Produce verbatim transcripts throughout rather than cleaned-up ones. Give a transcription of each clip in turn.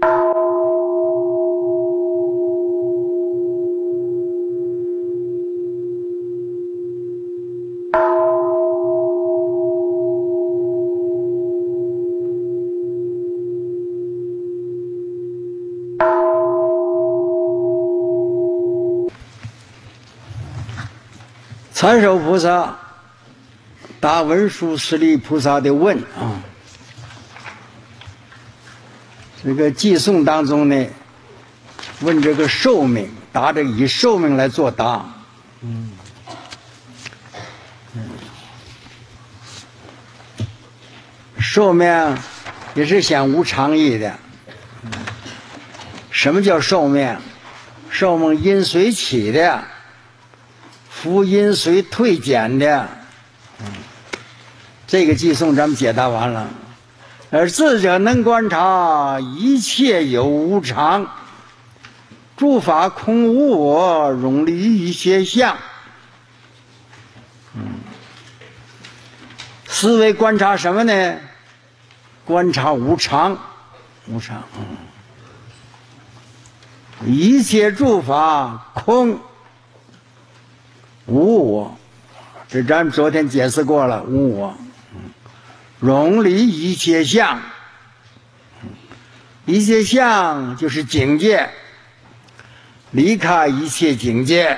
参首菩萨答文殊师利菩萨的问啊，这个偈颂当中呢，问这个寿命，答着以寿命来作答。嗯，寿命也是显无常义的。什么叫寿命？寿命因随起的。福因随退减的，嗯，这个偈颂咱们解答完了。而智者能观察一切有无常，诸法空无我，容离一切相。嗯，思维观察什么呢？观察无常，无常。嗯，一切诸法空。无我，这咱们昨天解释过了，无我，容离一切相，一切相就是境界，离开一切境界，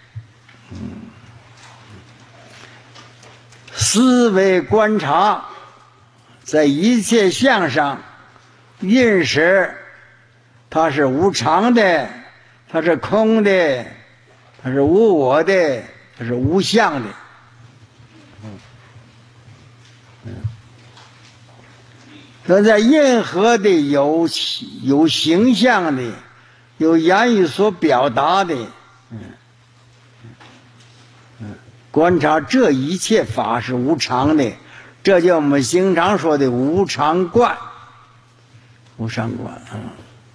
思维观察，在一切相上认识，它是无常的，它是空的。它是无我的，它是无相的。嗯，它在任何的有有形象的、有言语所表达的，嗯嗯，观察这一切法是无常的，这叫我们经常说的无常观。无常观啊。嗯，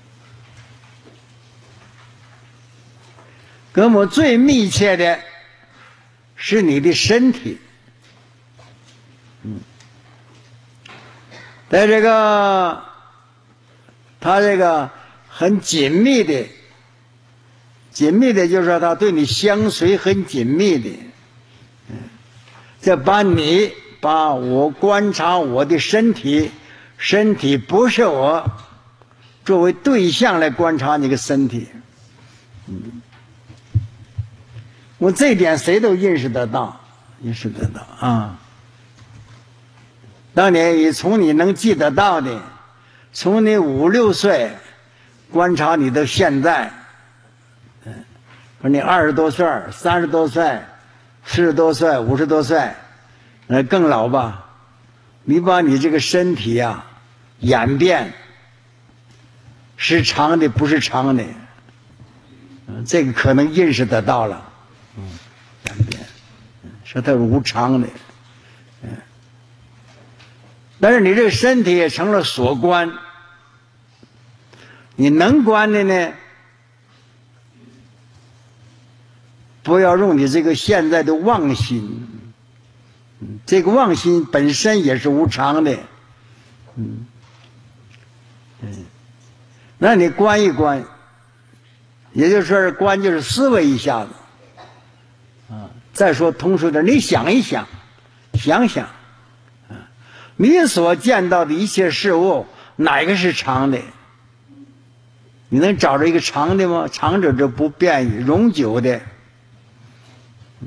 跟我们最密切的是你的身体，嗯，在这个他这个很紧密的，紧密的就是说他对你相随很紧密的，嗯，这把你把我观察我的身体，身体不是我，作为对象来观察你的身体，嗯。我这一点谁都认识得到，认识得到啊。当你从你能记得到的，从你五六岁观察你的现在，嗯，说你二十多岁、三十多岁、四十多岁、五十多岁，呃，更老吧，你把你这个身体啊演变是长的，不是长的，嗯，这个可能认识得到了。嗯，演变，说它是无常的，嗯，但是你这个身体也成了所观，你能观的呢，不要用你这个现在的妄心，嗯，这个妄心本身也是无常的，嗯，嗯，那你观一观，也就是说观就是思维一下子。啊，再说通俗点，你想一想，想想，啊，你所见到的一切事物，哪个是常的？你能找着一个常的吗？常者就不变于永久的。嗯，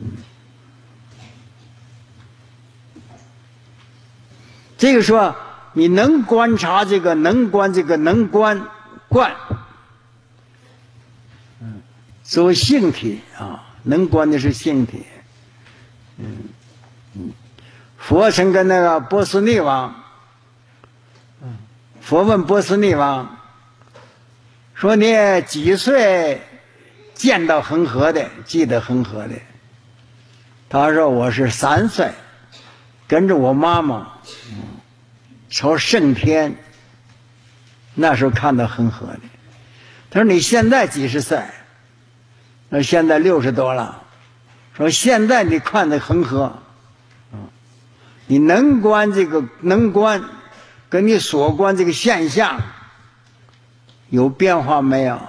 这个说你能观察这个，能观这个，能观观，嗯，作为性体啊。能观的是性体，嗯嗯，佛曾跟那个波斯匿王，嗯，佛问波斯匿王说：“你几岁见到恒河的？记得恒河的？”他说：“我是三岁，跟着我妈妈，嗯，朝圣天，那时候看到恒河的。”他说：“你现在几十岁？”那现在六十多了，说现在你看的恒河，嗯，你能观这个能观，跟你所观这个现象， 有变化没有？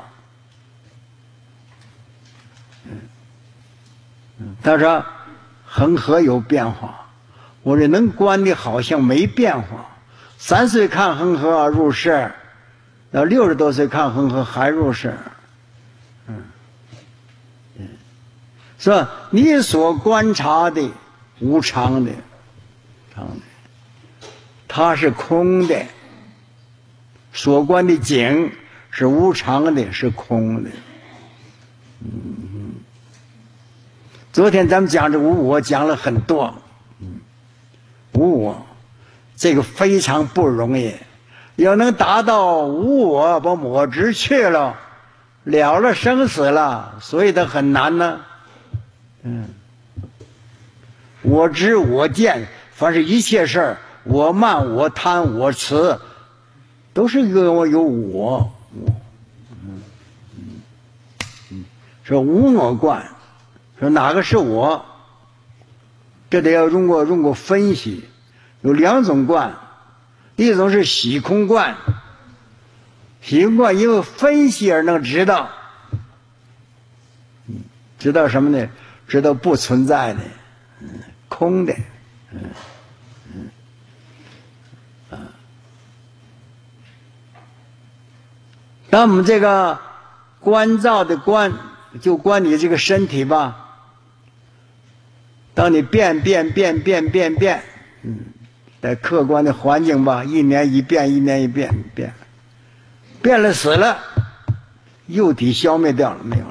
他说恒河有变化，我这能观的好像没变化。三岁看恒河入世，到六十多岁看恒河还入世。嗯，嗯，说你所观察的无常的，常的，它是空的；所观的景是无常的，是空的。嗯，昨天咱们讲这无我讲了很多，嗯，无我这个非常不容易，要能达到无我，把我执去了，了了生死了，所以它很难呢。嗯，我知我见，凡是一切事儿，我慢我贪我慈，都是有我有我，我，嗯嗯嗯，说无我观。说哪个是我？这得要用过用过分析，有两种观，一种是虚空观，虚空观因为分析而能知道，知道什么呢？知道不存在的，嗯，空的，嗯嗯啊。当我们这个观照的观，就观你这个身体吧。当你变变变变变变，嗯，在客观的环境吧，一年一变，一年一变，变，变了死了，幼体消灭掉了，没有了。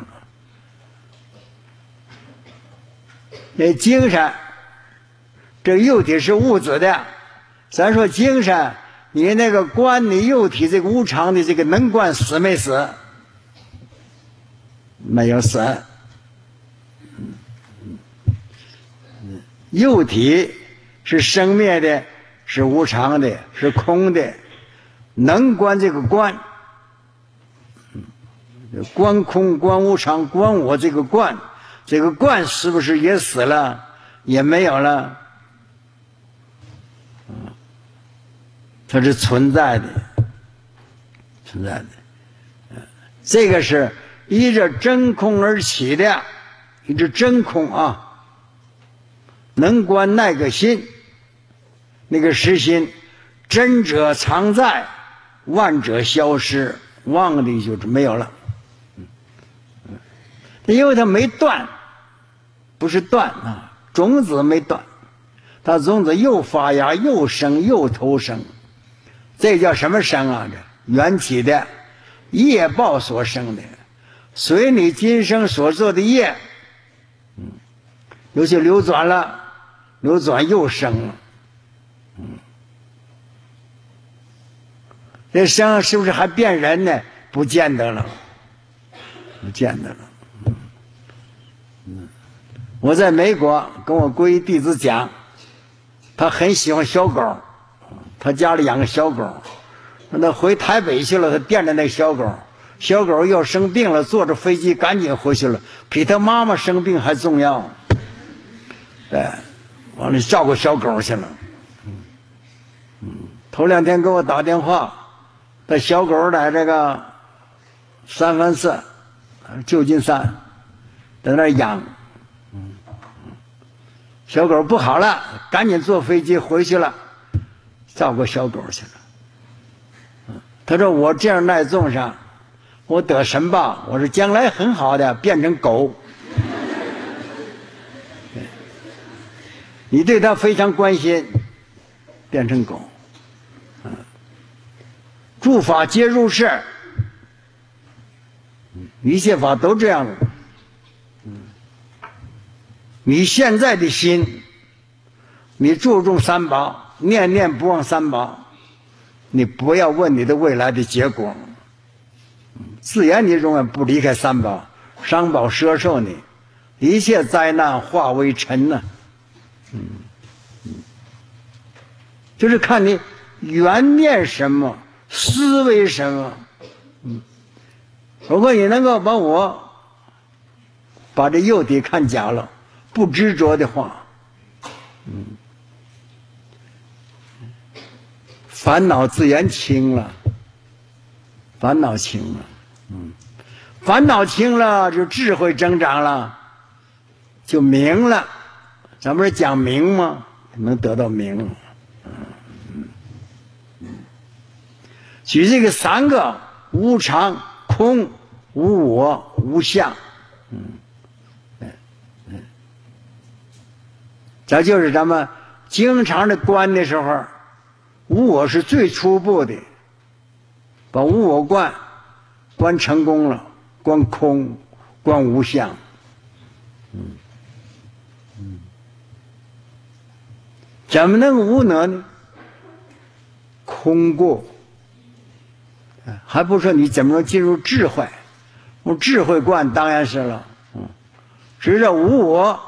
那精神，这幼体是物质的，咱说精神，你那个观你幼体这个无常的这个能观死没死？没有死。幼体是生灭的，是无常的，是空的，能观这个观，观空、观无常、观我这个观，这个观是不是也死了？也没有了，它是存在的，存在的。这个是依着真空而起的，依着真空啊。能观那个心，那个实心，真者常在，妄者消失，妄的就是没有了。因为它没断，不是断啊，种子没断，它种子又发芽又生又投生，这叫什么生啊？这缘起的业报所生的，随你今生所做的业，嗯，有些流转了。流转又生了，嗯，这生是不是还变人呢？不见得了，不见得了。嗯嗯，我在美国跟我皈依弟子讲，他很喜欢小狗，他家里养个小狗，那回台北去了，他惦着那小狗，小狗要生病了，坐着飞机赶紧回去了，比他妈妈生病还重要。对。往里照顾小狗去了，嗯嗯，头两天给我打电话，带小狗在这个三藩市旧金山在那养，嗯，小狗不好了，赶紧坐飞机回去了，照顾小狗去了。他说我这样耐重上，我得什么？我说将来很好的，变成狗。你对他非常关心，变成狗。嗯，诸法皆如是，一切法都这样的。嗯，你现在的心，你注重三宝，念念不忘三宝，你不要问你的未来的结果。自然你永远不离开三宝，三宝摄受你，一切灾难化为尘呢、啊。嗯嗯，就是看你缘念什么，思维什么。嗯，如果你能够把我把这幼体看假了，不执着的话，嗯，烦恼自然轻了。 烦恼轻了，嗯，烦恼轻了，就智慧增长了，就明了。咱们是讲明吗？能得到明。嗯嗯，举这个三个：无常、空、无我、无相。嗯嗯嗯，这就是咱们经常的观的时候，无我是最初步的，把无我观观成功了，观空，观无相。嗯嗯，怎么能无我呢？空过，还不说你怎么能进入智慧？用智慧观当然是了，嗯，知道无我，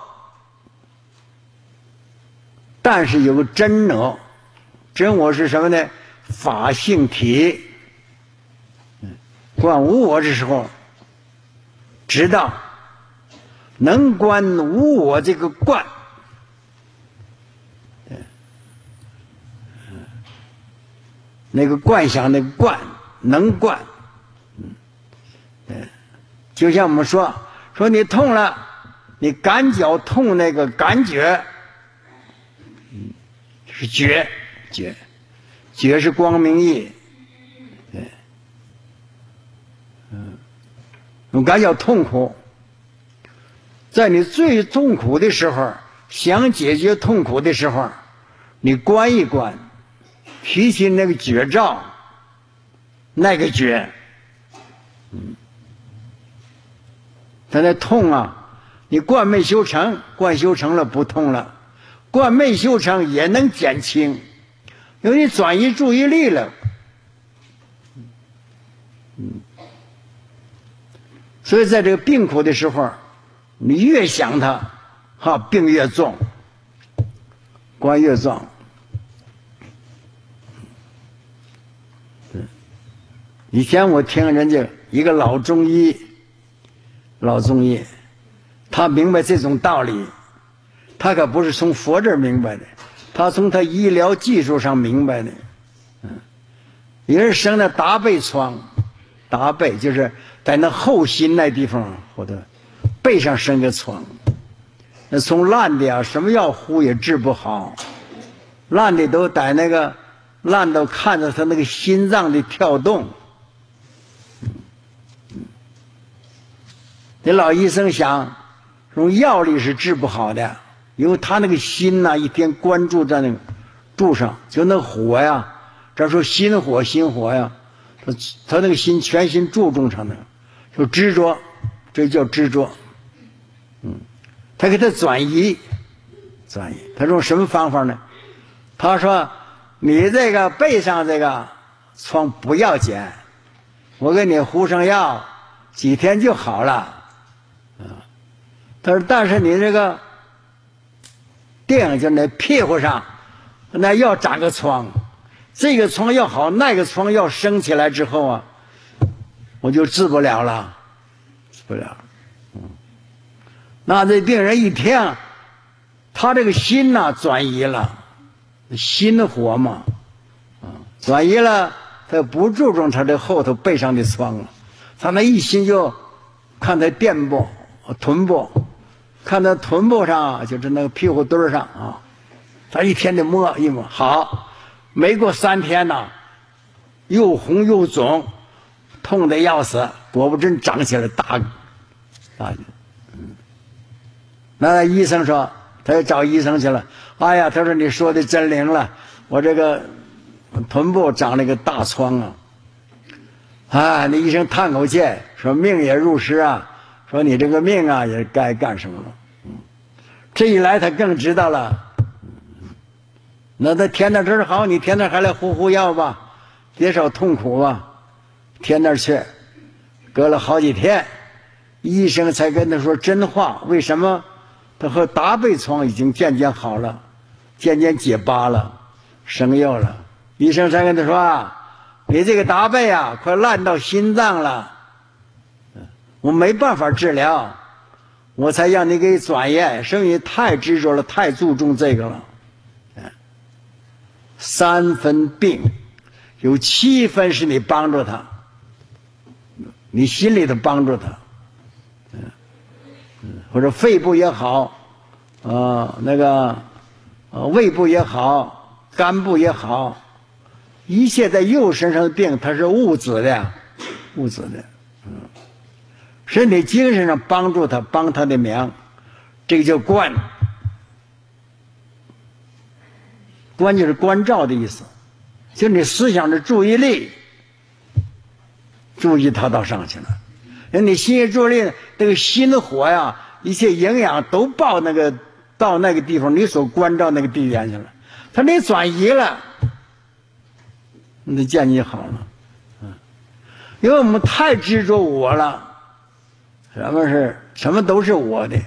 但是有个真我，真我是什么呢？法性体。嗯，观无我的时候，知道能观无我这个观。那个观想，那个观能观，嗯，对，就像我们说说你痛了，你感脚痛那个感觉，嗯，是觉觉觉是光明义，对，嗯，我感觉痛苦，在你最痛苦的时候，想解决痛苦的时候，你观一观。提起那个觉照，那个觉，嗯，他那痛啊，你观没修成，观修成了不痛了，观没修成也能减轻，因为你转移注意力了，嗯，所以在这个病苦的时候，你越想它，哈，病越重，观越重。以前我听人家一个老中医，老中医，他明白这种道理，他可不是从佛这儿明白的，他从他医疗技术上明白的。嗯，有人生了大背疮，大背就是在那后心那地方或者背上生个疮，那从烂的啊，什么药糊也治不好，烂的都在那个烂到看着他那个心脏的跳动。那老医生想，用药力是治不好的，因为他那个心呐、啊，一天关注在那个柱上，就那火呀，这说心火，心火呀，他他那个心全心注重上的，就执着，这叫执着。嗯，他给他转移，转移，他用什么方法呢？他说：“你这个背上这个疮不要紧，我给你糊上药，几天就好了。”他说：“但是你这个腚就那屁股上，那要长个疮，这个疮要好，那个疮要生起来之后啊，我就治不了了，治不了。嗯，那这病人一听，他这个心呐、啊、转移了，心火嘛，啊，转移了，他不注重他这后头背上的疮了，他那一心就看他垫部、臀部。”看到臀部上，就是那个屁股墩上啊，他一天的摸一摸，好，没过三天呐，又红又肿，痛得要死，果不真长起来大，大，嗯，那医生说，他就找医生去了，哎呀，他说你说的真灵了，我这个臀部长了个大疮啊，啊，那医生叹口气，说命也入师啊。说你这个命啊，也该干什么了？嗯，这一来他更知道了。嗯，那他填到这儿好，你填那还来糊糊药吧，别少痛苦吧，填那儿去。隔了好几天，医生才跟他说真话。为什么？他和大背疮已经渐渐好了，渐渐解疤了，生药了。医生才跟他说啊，你这个大背啊，快烂到心脏了。我没办法治疗，我才让你给转移，是因为太执着了，太注重这个了。三分病，有七分是你帮助他， 你心里头帮助他，嗯嗯，或者肺部也好，啊、呃，那个呃胃部也好，肝部也好，一切在肉身上的病，它是物质的，物质的，嗯，身体精神上帮助他，帮他的忙，这个叫观。观就是关照的意思，就是你思想的注意力，注意它到上去了。人你心意注意力，这个心的火呀，一切营养都报那个到那个地方，你所关照那个地点去了。它你转移了，你的见你好了，嗯，因为我们太执着我了，什么是什么都是我的。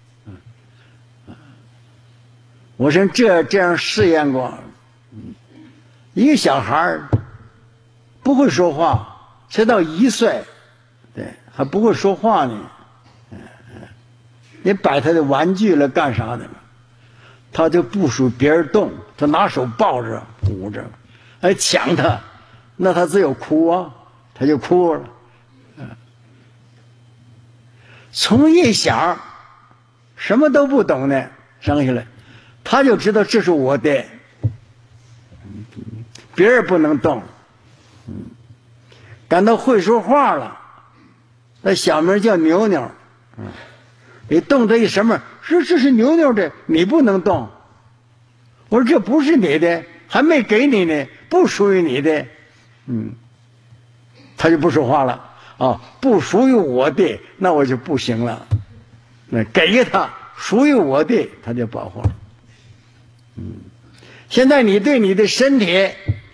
我是这这样试验过，一个小孩不会说话，直到一岁，对，还不会说话呢。你摆他的玩具了干啥的了？他就不属别人动，他拿手抱着捂着，还抢他，那他只有哭啊，他就哭了。从一小什么都不懂的生下来，他就知道这是我的，别人不能动。感到会说话了，那小名叫牛牛，你动他一什么？说这是牛牛的，你不能动。我说这不是你的，还没给你呢，不属于你的。嗯，他就不说话了啊，不属于我的，那我就不行了。那给他属于我的，他就保护了。嗯，现在你对你的身体，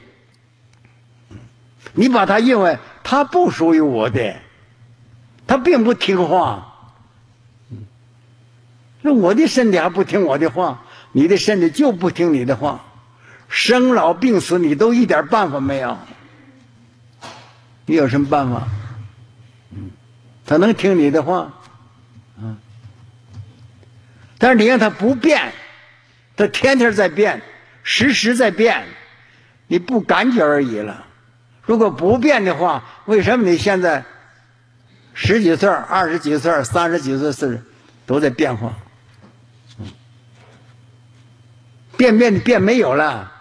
你把它认为它不属于我的，它并不听话。那我的身体还不听我的话，你的身体就不听你的话，生老病死你都一点办法没有，你有什么办法？嗯，他能听你的话，嗯，但是你让他不变，他天天在变，时时在变，你不感觉而已了。如果不变的话，为什么你现在十几岁、二十几岁、三十几岁、四十都在变化？变变变没有了。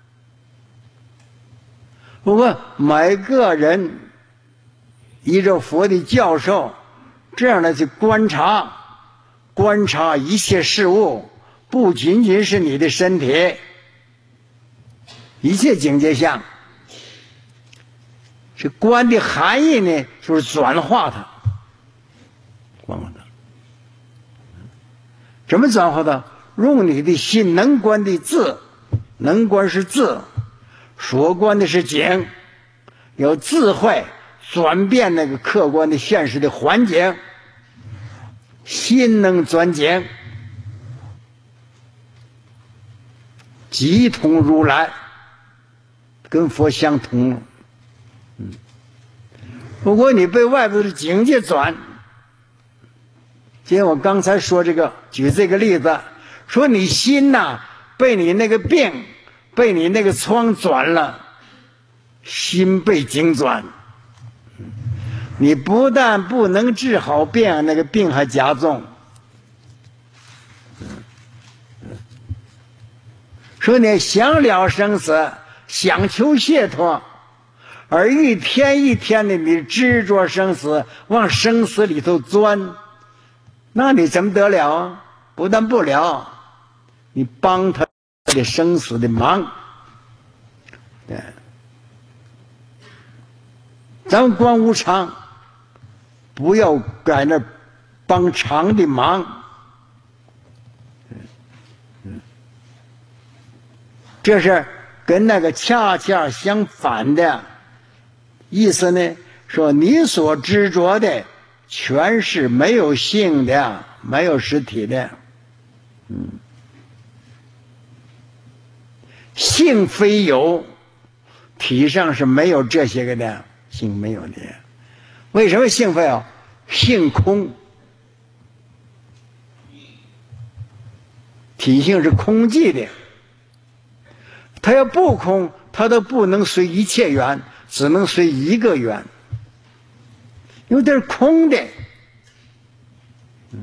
不过每个人依照佛的教授这样的去观察，观察一切事物，不仅仅是你的身体，一切境界相。这观的含义呢，就是转化它，转化它。怎么转化它？用你的心能观的字，能观是字，所观的是景，有智慧转变那个客观的现实的环境，心能转景，即同如来，跟佛相同了。嗯，如果你被外部的境界转，今天我刚才说这个，举这个例子，说你心呐、啊、被你那个病，被你那个疮转了，心被境转，你不但不能治好病，那个病还加重。说你想了生死，想求解脱，而一天一天的你执着生死，往生死里头钻，那你怎么得了啊？不但不了，你帮他的生死的忙。对，咱们观无常，不要在那帮常的忙。这是跟那个恰恰相反的意思呢，说你所执着的全是没有性的，没有实体的。嗯，性非有，体上是没有这些个的，性没有的。为什么性非有？性空，体性是空寂的。它要不空，它都不能随一切缘，只能随一个缘。 有点空的。嗯，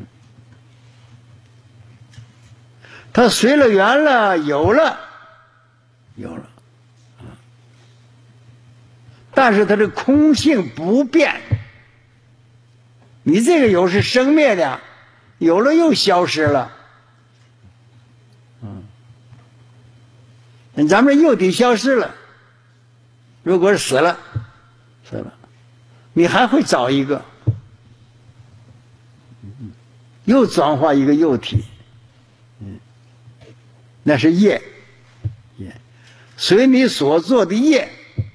它随了缘了，有了，有了，但是它的空性不变。你这个有是生灭的，有了又消失了。嗯，咱们这幼体消失了，如果是死了，死了，你还会找一个，又转化一个幼体。嗯，那是业，业，随你所做的业，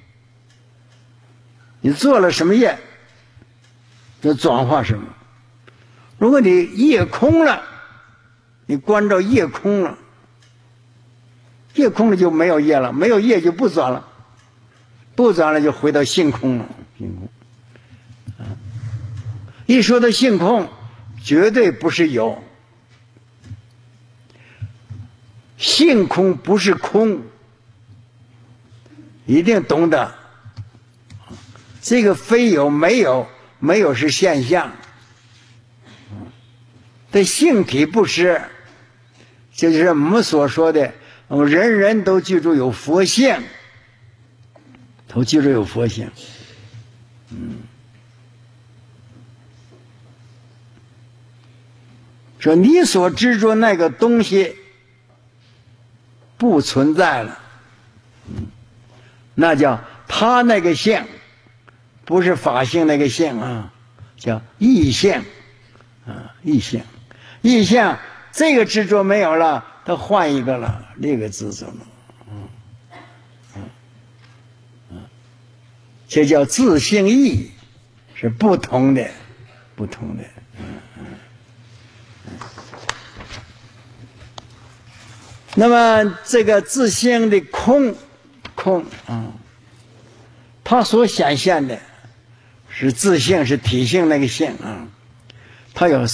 你做了什么业，就转化什么。如果你业空了，你关照业空了，业空了就没有业了，没有业就不转了，不转了就回到性空了。性空，啊，一说到性空，绝对不是有，性空不是空，一定懂得。这个非有没有，没有是现象，对性体不失，这就是我们所说的，人人都记住有佛性，都记住有佛性。嗯，说你所执着那个东西不存在了，嗯，那叫他那个性，不是法性那个性啊，叫异性啊，异性，异性这个执着没有了，他换一个了，另一个执着了，嗯嗯嗯，这叫自性异，是不同的，不同的。嗯嗯嗯。那么这个自性的空，空啊，嗯，它所显现的是自性，是体性那个性啊，它有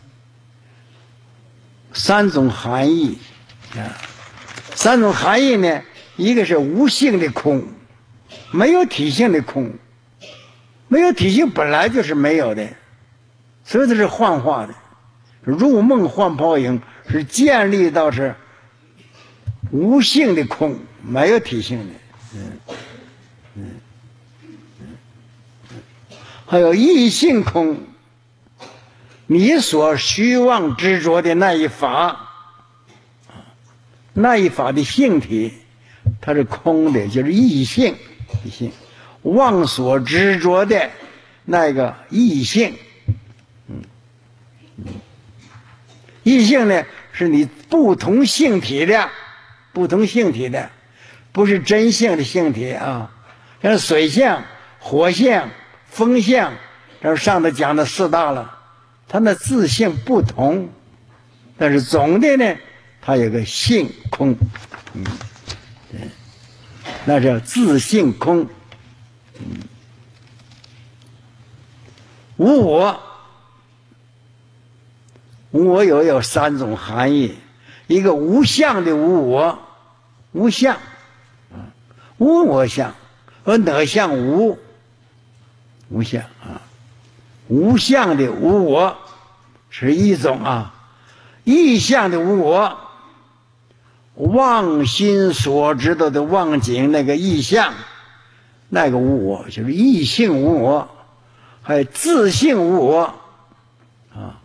三种含义啊。三种含义呢，一个是无性的空，没有体性的空，没有体性本来就是没有的，所以它是幻化的，入梦幻泡影，是建立到是无性的空，没有体性的。嗯嗯嗯，还有异性空，你所虚妄执着的那一法，那一法的性体，它是空的，就是异性，异性，妄所执着的那个异性，嗯嗯，异性呢，是你不同性体的，不同性体的，不是真性的性体啊，像水性、火性、风性，这上头讲的四大了，它那自性不同，但是总的呢，它有个性空，嗯，对，那叫自性空，嗯，无我，无我有有三种含义，一个无相的无我，无相，啊，无我相，和哪相无？无相啊，无相的无我是一种啊，异相的无我，妄心所知道的妄境那个异相，那个无我就是异性无我，还有自性无我啊。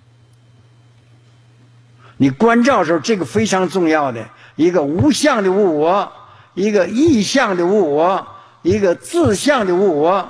你观照的时候，这个非常重要的，一个无相的无我，一个异相的无我，一个自相的无我。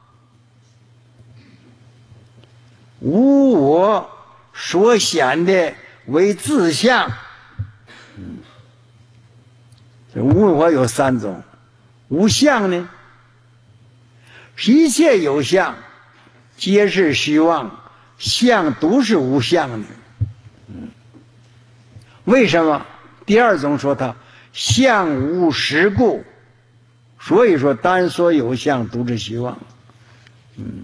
无我所显的为自相，嗯，这无我有三种。无相呢，一切有相皆是虚妄，相都是无相的。嗯，为什么？第二种说它相无实故，所以说单说有相都是虚妄。嗯，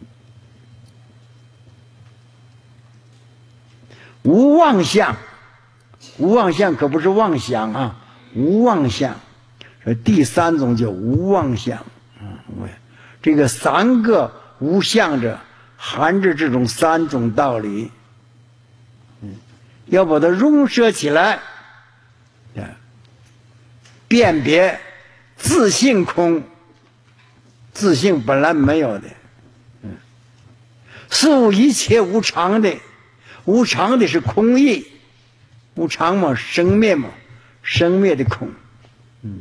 无妄相，无妄相可不是妄想啊，无妄相。第三种叫无妄相啊，这个三个无相者含着这种三种道理，嗯，要把它融合起来，辨别自性空，自性本来没有的，嗯，事物一切无常的，无常的是空义，无常嘛，生灭嘛，生灭的空，嗯。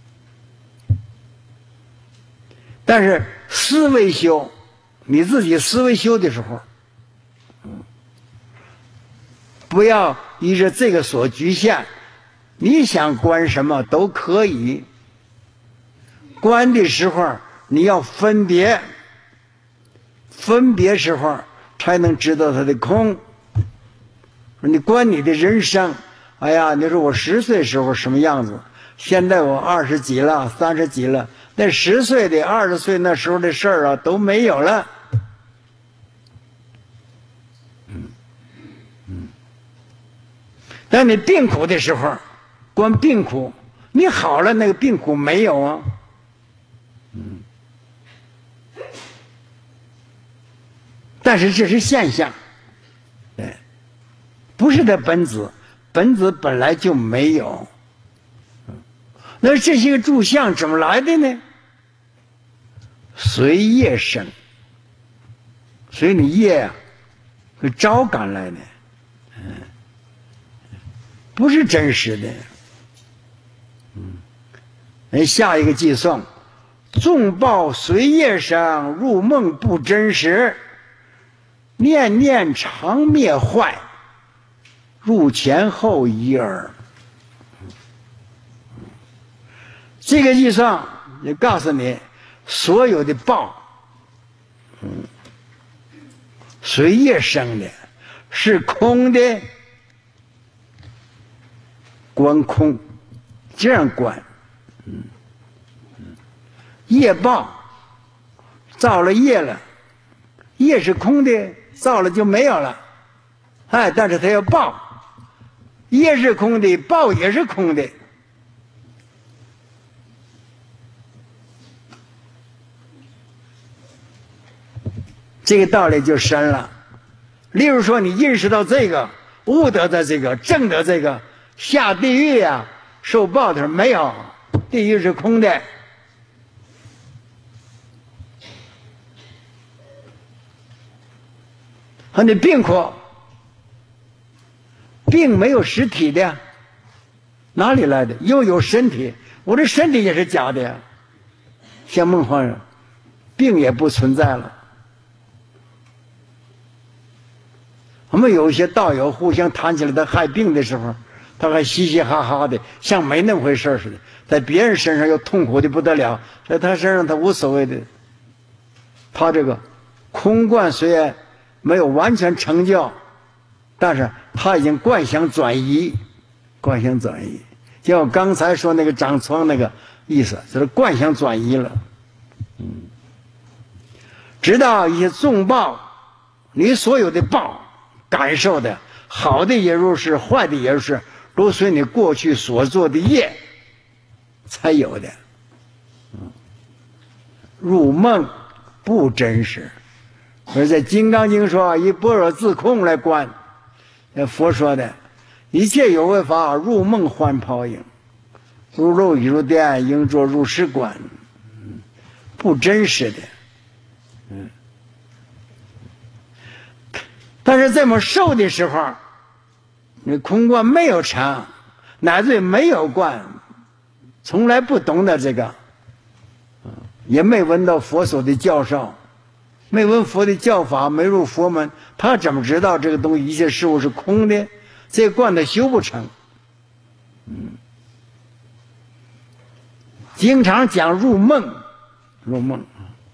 但是思维修，你自己思维修的时候，嗯，不要依着这个所局限，你想观什么都可以。观的时候你要分别，分别时候才能知道它的空。你观你的人生，哎呀，你说我十岁时候什么样子，现在我二十几了，三十几了，那十岁的、二十岁那时候的事儿啊都没有了。嗯嗯。当你病苦的时候，观病苦，你好了，那个病苦没有啊。嗯。但是这是现象，对，不是它本质，本质本来就没有。那这些个住相怎么来的呢？随业生，所以你业啊，是招感来的，嗯，不是真实的。嗯，人下一个计算，纵报随业生，入梦不真实，念念常灭坏，入前后一耳。这个计算也告诉你，所有的报，嗯，随业生的，是空的，观空，这样观，嗯，业报造了业了，业是空的，造了就没有了，哎，但是它要报，业是空的，报也是空的。这个道理就深了。例如说，你认识到这个，悟得的这个，证得这个，下地狱呀、啊，受报的没有，地狱是空的。和你病苦，病没有实体的，哪里来的？又有身体，我的身体也是假的呀。像梦幻人，病也不存在了。我们有一些道友互相谈起来他害病的时候，他还嘻嘻哈哈的，像没那么回事似的。在别人身上又痛苦的不得了，在他身上他无所谓的。他这个空观虽然没有完全成就，但是他已经观想转移，观想转移。就我刚才说那个长疮那个意思，就是观想转移了。嗯，直到一些重报，你所有的报。感受的好的也如是，坏的也如是，都随你过去所做的业才有的。嗯，入梦不真实，而在《金刚经》说以般若自空来观，佛说的一切有为法入梦幻泡影，如露亦如电，应作如是观，嗯，不真实的。嗯。但是这么受的时候，你空观没有成，乃至没有观，从来不懂得这个，也没闻到佛所的教授，没闻佛的教法，没入佛门，他怎么知道这个东西一切事物是空的？这观他修不成。嗯，经常讲入梦，入梦。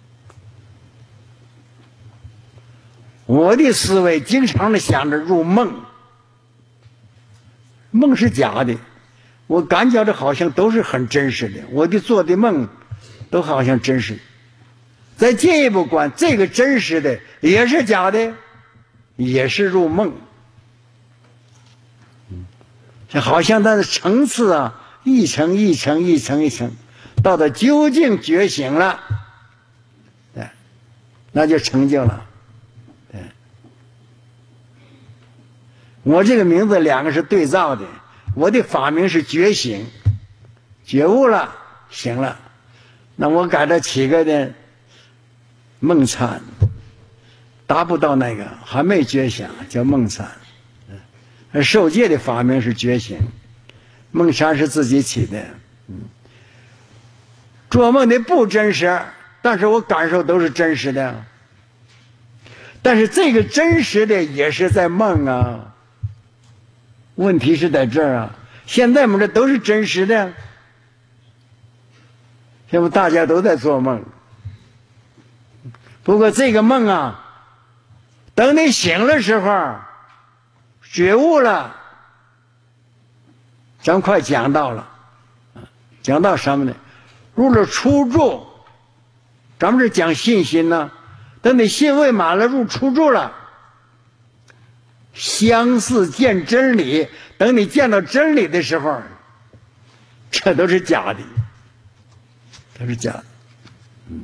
我的思维经常的想着入梦，梦是假的，我感觉着好像都是很真实的，我的做的梦都好像真实。再进一步观，这个真实的也是假的，也是入梦。就好像它的层次啊，一层一层一层一层，到了究竟觉醒了，对，那就成就了。 我这个名字两个是对照的，我的法名是觉醒，觉悟了，醒了，那我给他起个的梦参，达不到那个，还没觉醒，叫梦参。受戒的法名是觉醒，梦参是自己起的。嗯，做梦的不真实，但是我感受都是真实的。但是这个真实的也是在梦啊，问题是在这儿啊。现在我们这都是真实的，现在大家都在做梦。不过这个梦啊，等你醒的时候，觉悟了，咱快讲到了，讲到什么呢？入了初住，咱们是讲信心呢。等你信未满了，入初住了，相似见真理。等你见到真理的时候，这都是假的，都是假的。嗯，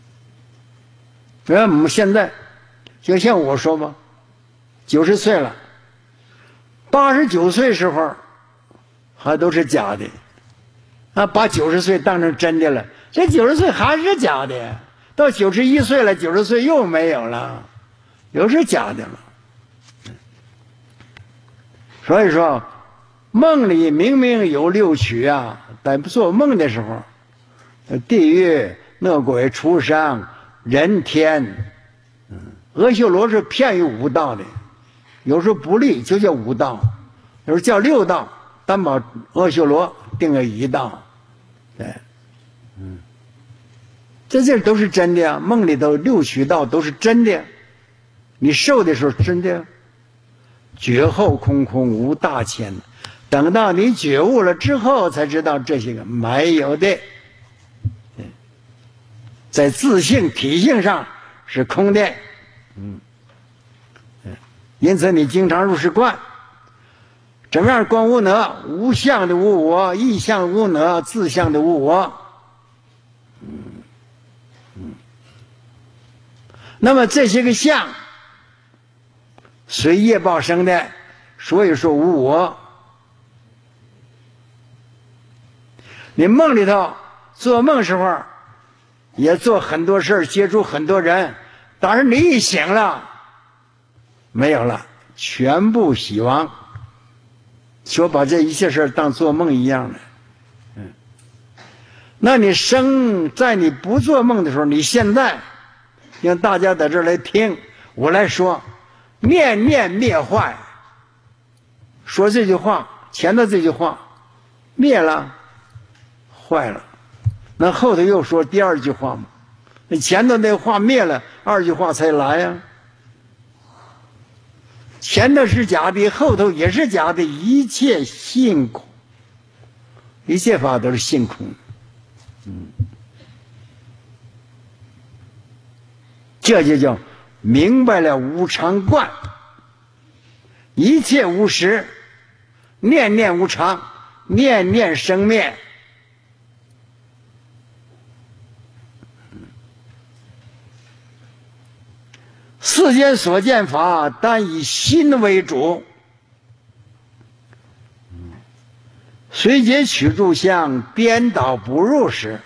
那我们现在就像我说吧，九十岁了，八十九岁时候还都是假的，啊，把九十岁当成真的了，这九十岁还是假的。到九十一岁了，九十岁又没有了，又是假的了。所以说，梦里明明有六趣啊，但做梦的时候，地狱、恶鬼、畜生、人天，阿修罗是偏于五道的，有时候不利就叫五道，有时候叫六道，担保阿修罗定了一道，对，嗯。这些都是真的啊，梦里头六趣道都是真的，你受的时候真的，觉后空空无大千，等到你觉悟了之后才知道这些个没有的，在自性体性上是空的，嗯，因此你经常入世观，怎么样观无我？无相的无我，意相无我，自相的无我。那么这些个相随业报生的，所以说无我。你梦里头做梦时候也做很多事，接触很多人，但是你一醒了没有了，全部死亡，说把这一切事当做梦一样的。嗯，那你生在你不做梦的时候，你现在让大家在这儿来听我来说，念念灭坏，说这句话，前头这句话灭了坏了，那后头又说第二句话嘛，那前头那话灭了，二句话才来呀、啊。前头是假的，后头也是假的，一切性空，一切法都是性空。嗯，这就叫明白了无常观，一切无实，念念无常，念念生灭。世间所见法，但以心为主，随解取住相，颠倒不入时。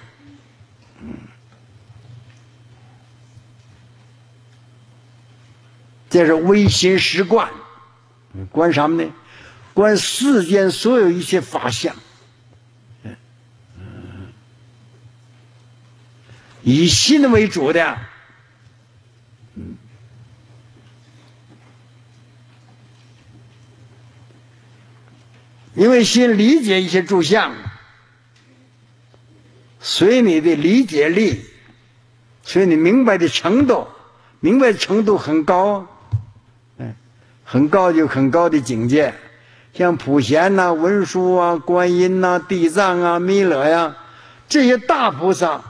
这是唯心实观，观什么呢？观世间所有一切法相，以心为主的。因为心理解一些住相，随你的理解力，随你明白的程度，明白的程度很高，嗯，很高就很高的境界，像普贤呐、文殊啊、观音呐、地藏啊、弥勒呀，这些大菩萨，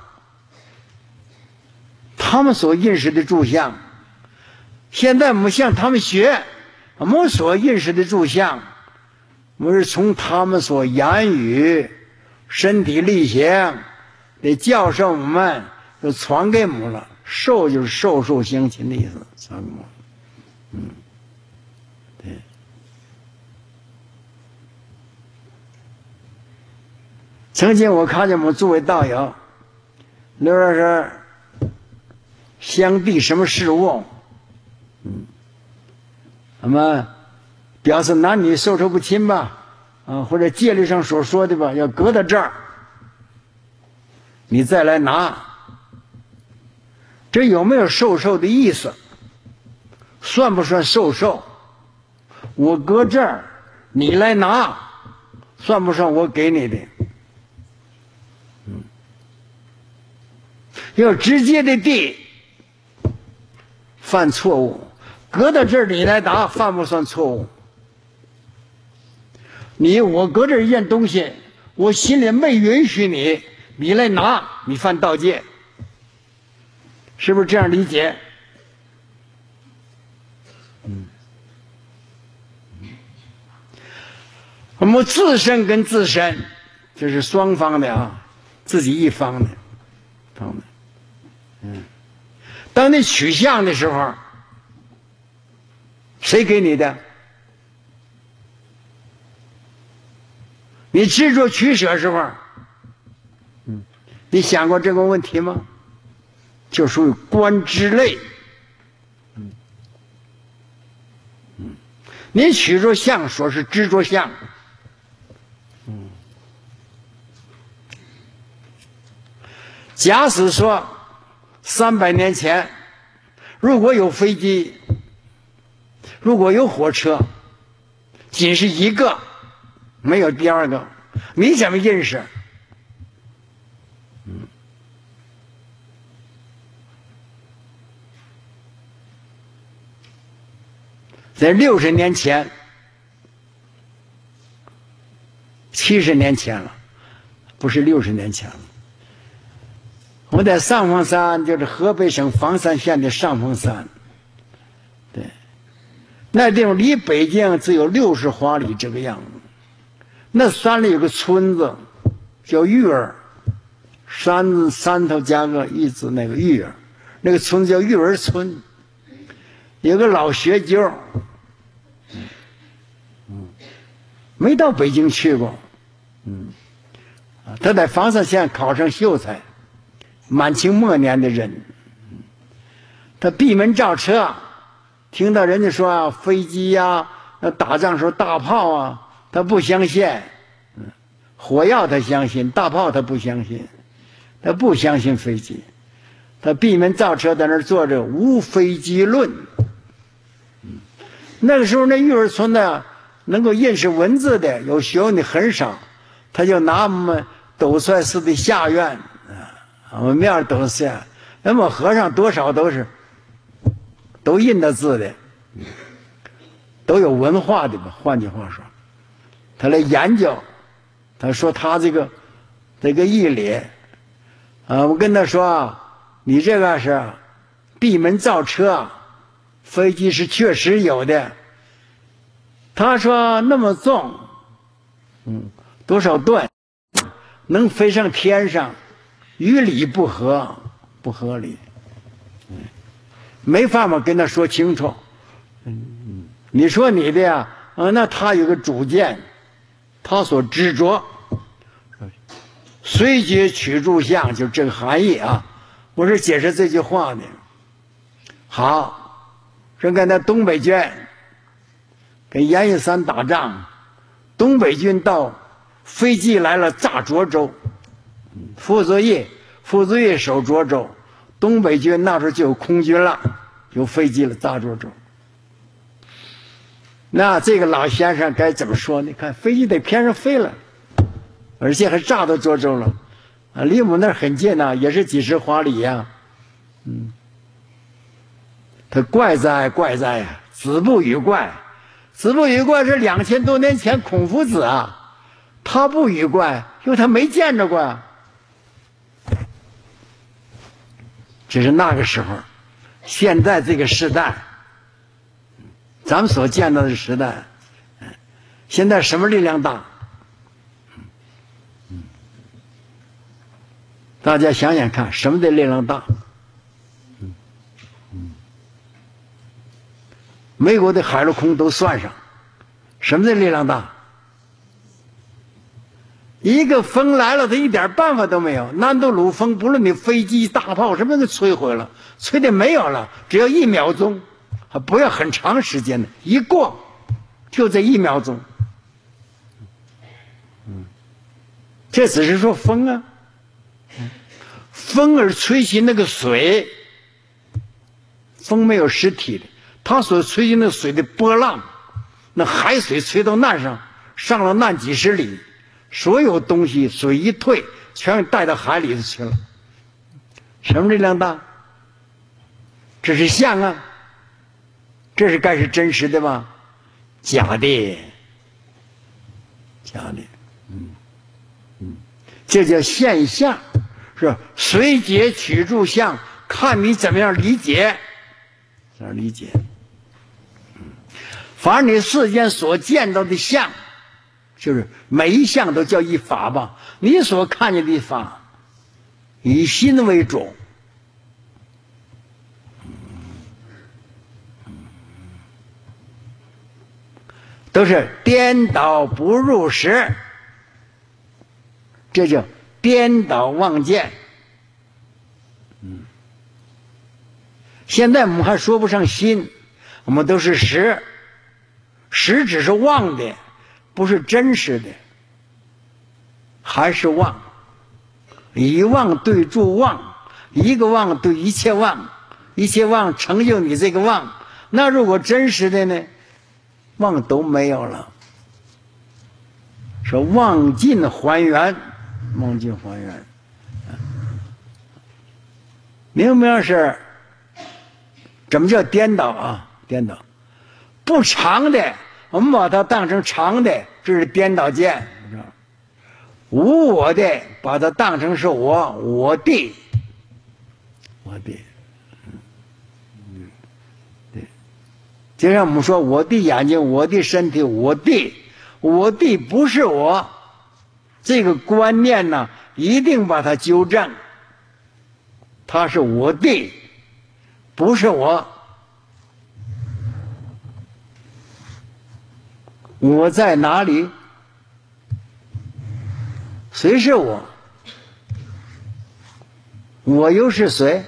他们所认识的住相，现在我们向他们学，我们所认识的住相，我们是从他们所言语、身体力行的教授我们，就传给我们了。受就是授受相亲的意思，传给我们。嗯，对。 曾经我看见我们诸位道友，刘老师相对什么事物，嗯，那么表示男女授受不亲吧，啊，或者戒律上所说的吧，要搁到这儿，你再来拿，这有没有授受的意思？算不算授受？我搁这儿，你来拿，算不算我给你的？嗯，要直接的地犯错误，搁到这儿你来拿，犯不算错误？你我搁这儿一件东西，我心里没允许你，你来拿，你犯盗戒，是不是这样理解？嗯，我们自身跟自身，这是双方的啊，自己一方的，方的。嗯，当你取向的时候，谁给你的？你执着取舍时候，嗯，你想过这个问题吗？就属于观之类。嗯嗯，你取着相说是执着相。嗯，假使说三百年前，如果有飞机，如果有火车，仅是一个，没有第二个，你怎么认识？嗯，在六十年前，七十年前了，不是六十年前了。我在上峰山，就是河北省房山县的上峰山，对，那地方离北京只有六十华里这个样子。那山里有个村子叫玉儿，山山头加个玉字，那个玉儿，那个村子叫玉儿村。有个老学究，嗯，没到北京去过，嗯，他在房山县考上秀才，满清末年的人，他闭门造车，听到人家说啊，飞机呀、啊，打仗时候大炮啊，他不相信，火药他相信，大炮他不相信，他不相信飞机，他闭门造车在那儿坐着无飞机论。那个时候那育儿村呢，能够认识文字的有学问的很少，他就拿我们斗帅寺的下院啊，我们面斗帅，那么和尚多少都是都印的字的，都有文化的吧。换句话说，他来研究，他说他这个这个义理啊，我跟他说，你这个是闭门造车，飞机是确实有的。他说那么重，嗯，多少吨，能飞上天上，与理不合，不合理，嗯，没办法跟他说清楚。嗯，你说你的呀，啊，那他有个主见，他所执着，随即取诸相，就这个含义啊。我是解释这句话的。好，说跟那东北军跟阎锡山打仗，东北军到飞机来了，炸涿州，傅作义傅作义守涿州，东北军那时候就有空军了，有飞机了，炸涿州。那这个老先生该怎么说呢？看飞机在天上飞了，而且还炸到涿州了，啊，离我们那儿很近呢、啊，也是几十华里呀、啊。嗯，他怪哉怪哉呀，子不语怪，子不语怪是两千多年前孔夫子啊，他不语怪，因为他没见着过啊。这是那个时候，现在这个时代，咱们所见到的时代，现在什么力量大？大家想想看，什么的力量大？美国的海陆空都算上，什么的力量大？ 一个风来了，他一点办法都没有。南都鲁风，不论你飞机、大炮什么都摧毁了，摧的没有了，只要一秒钟，还不要很长时间的，一过就这一秒钟。嗯，这只是说风啊，风而吹起那个水，风没有实体的，它所吹起那水的波浪，那海水吹到岸上，上了岸几十里。所有东西水一退，全带到海里头去了。什么力量大？这是像啊，这是该是真实的吗？假的，假的，嗯嗯，这叫现象，是吧？随解取诸相，看你怎么样理解，怎么理解？嗯，凡你世间所见到的相。就是每一项都叫一法吧，你所看见的法，以心为主，都是颠倒不入实，这叫颠倒妄见。嗯，现在我们还说不上心，我们都是实，实只是妄的。不是真实的，还是妄，以妄对助妄，一个妄对一切妄，一切妄成就你这个妄。那如果真实的呢，妄都没有了。说妄尽还原，妄尽还原，明明是怎么叫颠倒啊？颠倒不长的，我们把它当成长的，这是颠倒见；无我的，把它当成是我，我的，我的，嗯嗯，对。就像我们说，我的眼睛，我的身体，我的，我的不是我，这个观念呢，一定把它纠正。它是我的，不是我。我在哪里？谁是我？我又是谁？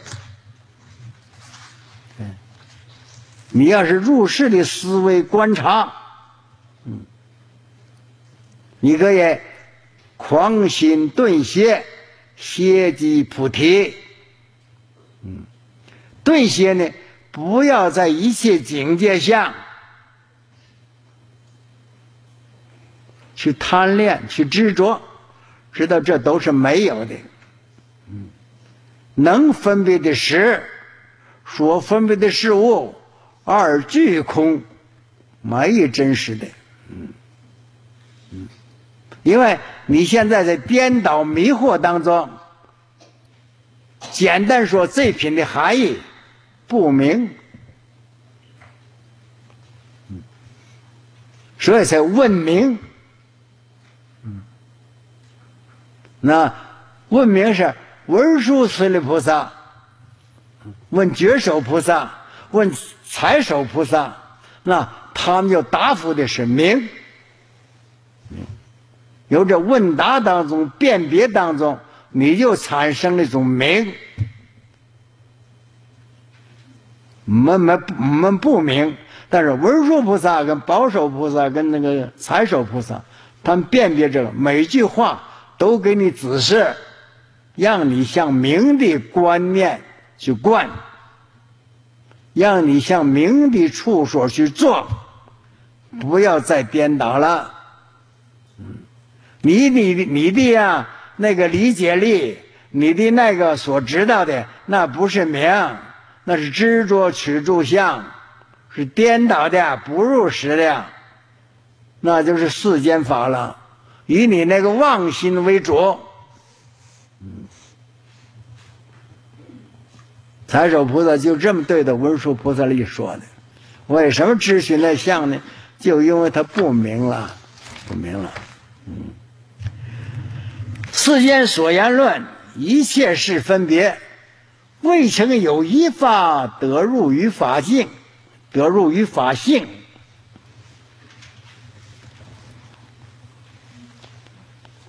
你要是入世的思维观察，嗯，你可以狂心顿歇，歇即菩提。嗯，顿歇呢，不要在一切境界下去贪恋，去执着，知道这都是没有的。嗯，能分别的实，所分别的事物，二俱空，没有真实的。嗯嗯，因为你现在在颠倒迷惑当中，简单说这品的含义不明，嗯，所以才问明。那问明是文殊师利菩萨，问觉首菩萨，问财首菩萨，那他们就答复的是明。由这问答当中、辨别当中，你就产生了一种明。我们没我们不明，但是文殊菩萨跟宝首菩萨跟那个财首菩萨，他们辨别这个每句话都给你指示，让你向明的观念去观，让你向明的处所去做，不要再颠倒了。嗯，你你你的呀那个理解力，你的那个所知道的，那不是明，那是执着取诸相，是颠倒的，不入实的，那就是世间法了。以你那个妄心为主。嗯，财首菩萨就这么对的文殊菩萨力说的。为什么知许那相呢？就因为他不明了，不明了。嗯，世间所言论，一切是分别，未曾有一法得入于法境，得入于法性。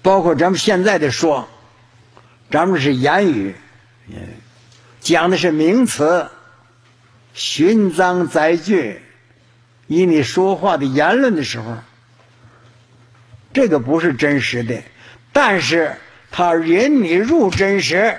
包括咱们现在的说，咱们是言语，讲的是名词，寻章载句，以你说话的言论的时候，这个不是真实的，但是它引你入真实。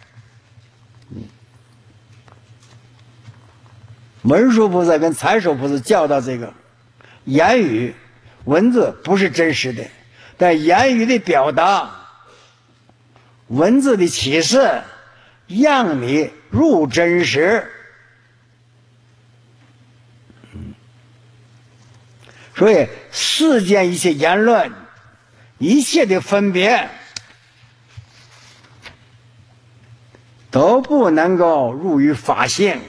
文殊菩萨跟财首菩萨教导这个言语文字不是真实的，但言语的表达文字的启示让你入真实。所以世间一切言论一切的分别都不能够入于法性，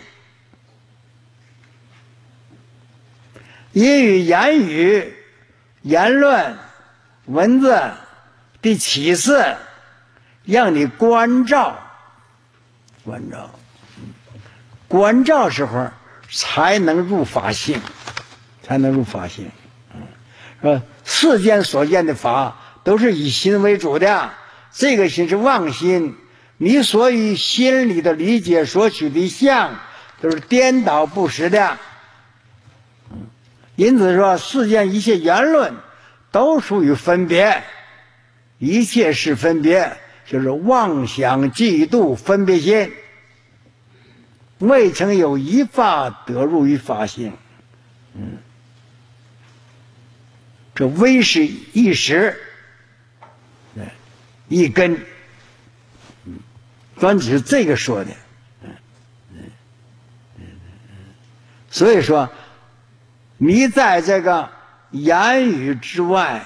因为言语言论文字的启示让你关照关照关照时候才能入法性，才能入法性。说世间所见的法都是以心为主的，这个心是妄心，你所以心里的理解所取的相都是颠倒不实的。因此说世间一切言论都属于分别，一切是分别，就是妄想嫉妒分别心，未曾有一法得入于法性。嗯，这微是一时一根，专只是这个说的。所以说你在这个言语之外，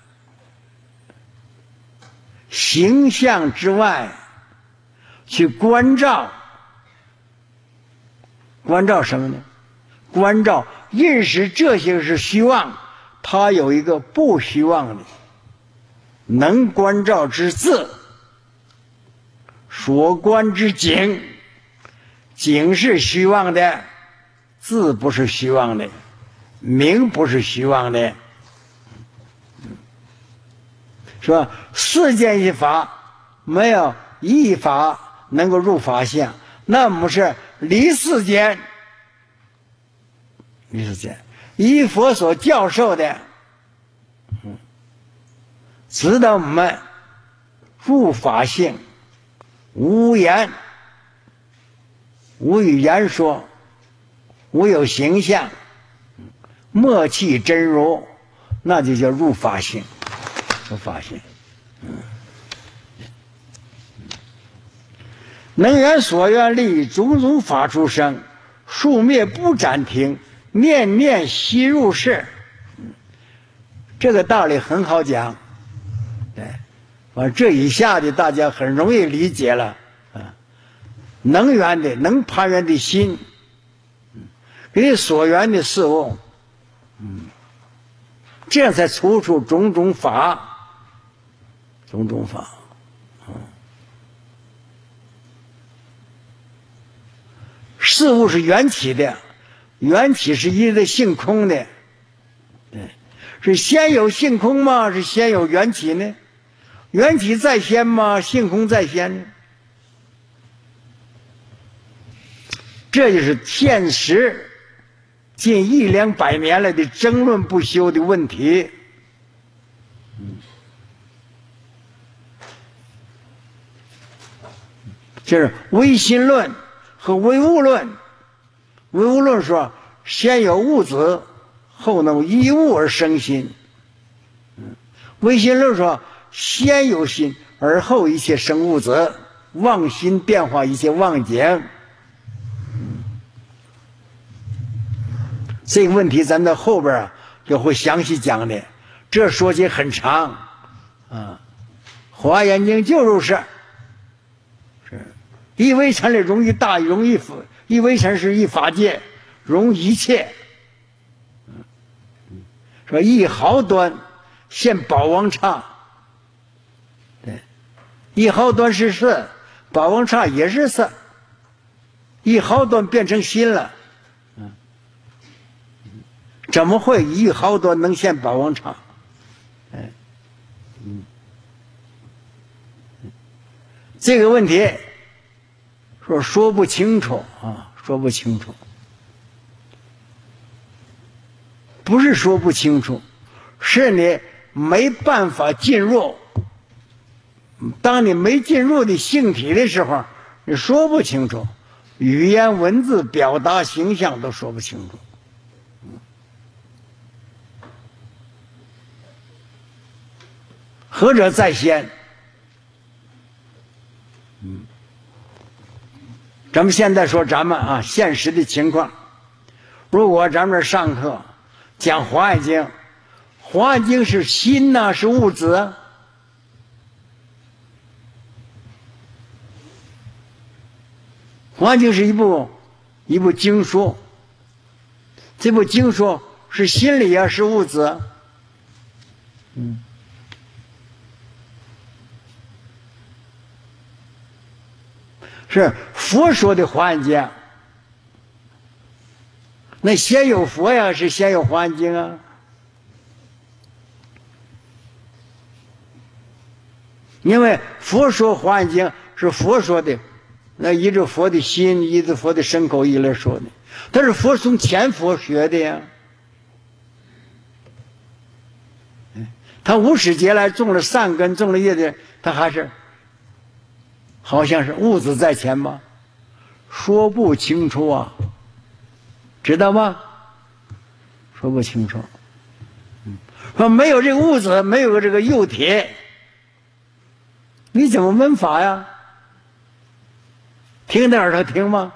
形象之外去关照，关照什么呢？关照认识这些是虚妄，它有一个不虚妄的能关照之字，所观之景，景是虚妄的，字不是虚妄的，名不是虚妄的。说世间一法没有一法能够入法相，那么是离世间，离世间依佛所教授的，指导我们入法性，无言无语言说，无有形象，默契真如，那就叫入法性。入法性，嗯，能缘所愿力，种种法出生，数灭不暂停，念念悉入世。这个道理很好讲，对，完这以下的大家很容易理解了啊。能缘的能攀缘的心，给你所缘的事物，嗯，这样才出出种种法。种种法，嗯，事物是缘起的，缘起是一的性空的，对，是先有性空吗？是先有缘起呢？缘起在先吗？性空在先呢？这就是现实近一两百年来的争论不休的问题。嗯，就是唯心论和唯物论。唯物论说先有物质，后能依物而生心。唯心论说先有心，而后一切生物质，妄心变化一切妄境。这个问题咱到后边啊就会详细讲的，这说起很长啊。华严经就如是。一微尘里容易大，容易一微尘是一法界，容一切。说一毫端现宝王刹，对，一毫端是色，宝王刹也是色，一毫端变成心了，嗯，怎么会一毫端能现宝王刹？哎，嗯， 这个问题说说不清楚啊，说不清楚，不是说不清楚，是你没办法进入。当你没进入的性体的时候，你说不清楚，语言文字表达形象都说不清楚。何者在先？嗯，咱们现在说咱们啊现实的情况，如果咱们这上课讲《华严经》，《华严经》是心呐、啊，是物质啊？《华严经》是一部一部经书，这部经书是心理啊，是物质啊？嗯。是佛说的《华严经》，那先有佛呀，是先有《华严经》啊。因为佛说《华严经》是佛说的，那依着佛的心，依着佛的身口意来说的。但是佛从前佛学的呀，他无始劫来种了善根，种了业的，他还是。好像是物质在前吧，说不清楚啊，知道吗？说不清楚。嗯，说没有这个物质，没有这个幼体，你怎么闻法呀？听的耳朵听吗？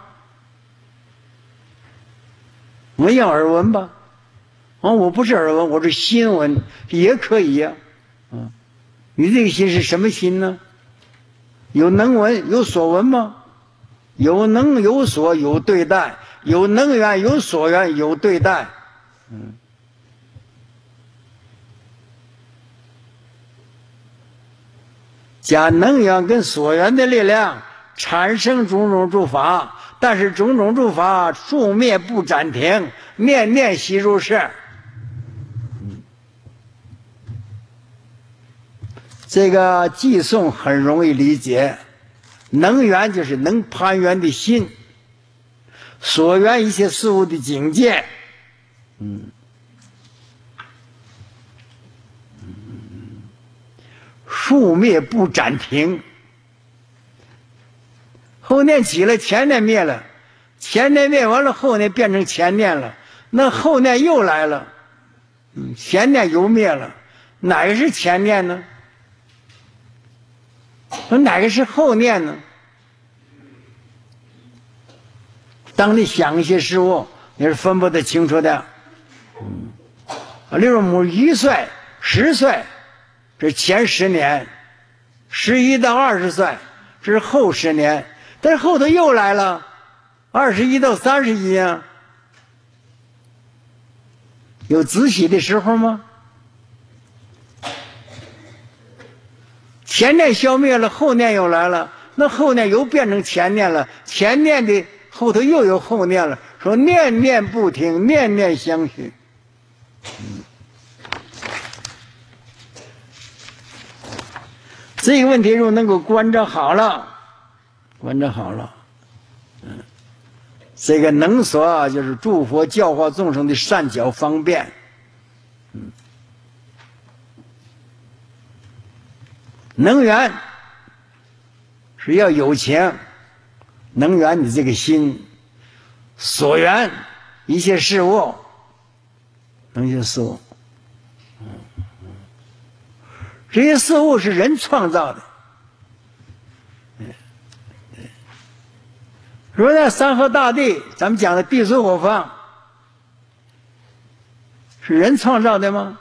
闻要耳闻吧。啊，我不是耳闻，我是心闻，也可以呀。啊，你这个心是什么心呢？有能闻有所闻吗？有能有所有对待，有能缘有所缘有对待。嗯，加能缘跟所缘的力量产生种种诸法，但是种种诸法数灭不暂停，念念悉如是。这个寄送很容易理解，能缘就是能攀缘的心，所缘一切事物的境界。嗯，数灭不暂停，后念起了，前念灭了，前念灭完了，后念变成前念了，那后念又来了，嗯，前念又灭了，哪个是前念呢？哪个是后念呢？当你想一些事物，你是分不得清楚的。嗯，例如母一岁、十岁，这前十年；十一到二十岁，这是后十年。但是后头又来了，二十一到三十一啊，有仔细的时候吗？前念消灭了，后念又来了，那后念又变成前念了，前念的后头又有后念了，说念念不停，念念相续。嗯，这个问题如果能够关照好了，关照好了，嗯，这个能所啊，就是诸佛教化众生的善巧方便。嗯，能缘是要有情，能缘你这个心，所缘一切事物，一些事物，这些事物是人创造的。说那山河大地，咱们讲的地水火风，是人创造的吗？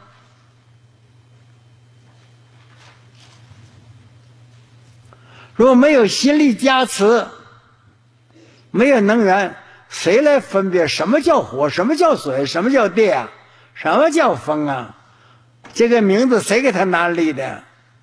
如果没有心力加持，没有能源，谁来分别什么叫火，什么叫水，什么叫地啊，什么叫风啊？这个名字谁给他拿立的？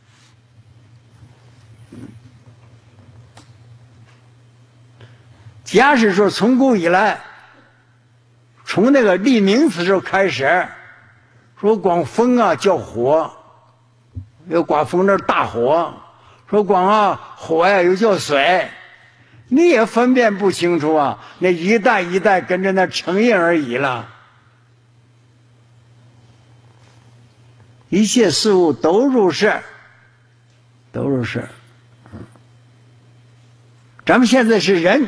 假使说从古以来，从那个立名词时候开始，说光风啊叫火，要刮风那大火。 说光啊火呀又叫水，你也分辨不清楚啊，那一代一代跟着那成印而已了。一切事物都如是，都如是。咱们现在是人，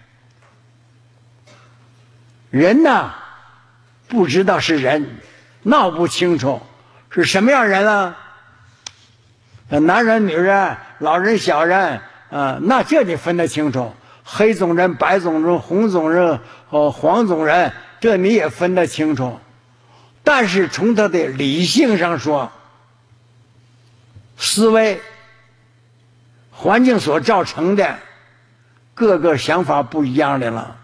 人呢不知道是人，闹不清楚是什么样人啊？男人、女人、老人、小人啊，那这你分得清楚。黑种人、白种人、红种人、哦黄种人，这你也分得清楚。但是从他的理性上说，思维、环境所造成的，各个想法不一样的了。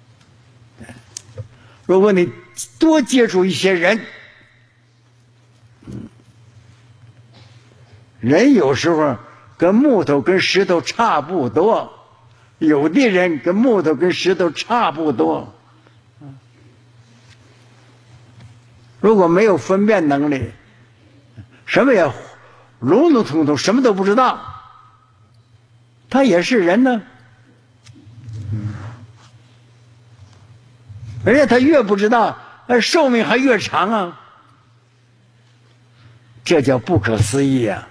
如果你多接触一些人，人有时候跟木头跟石头差不多，有的人跟木头跟石头差不多。如果没有分辨能力，什么也笼笼统统，什么都不知道，他也是人呢。而且他越不知道，寿命还越长啊，这叫不可思议啊！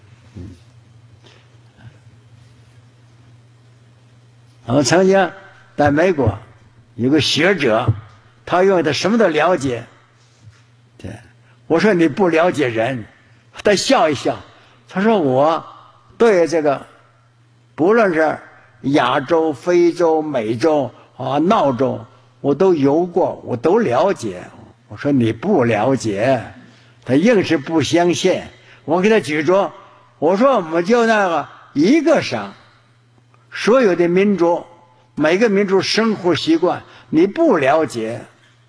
我曾经在美国有个学者，他认为他什么都了解。对，我说你不了解人，他笑一笑，他说我对这个不论是亚洲、非洲、美洲啊、闹洲，我都游过，我都了解。我说你不了解，他硬是不相信。我给他举着，我说我们就那个一个省，所有的民族，每个民族生活习惯你不了解。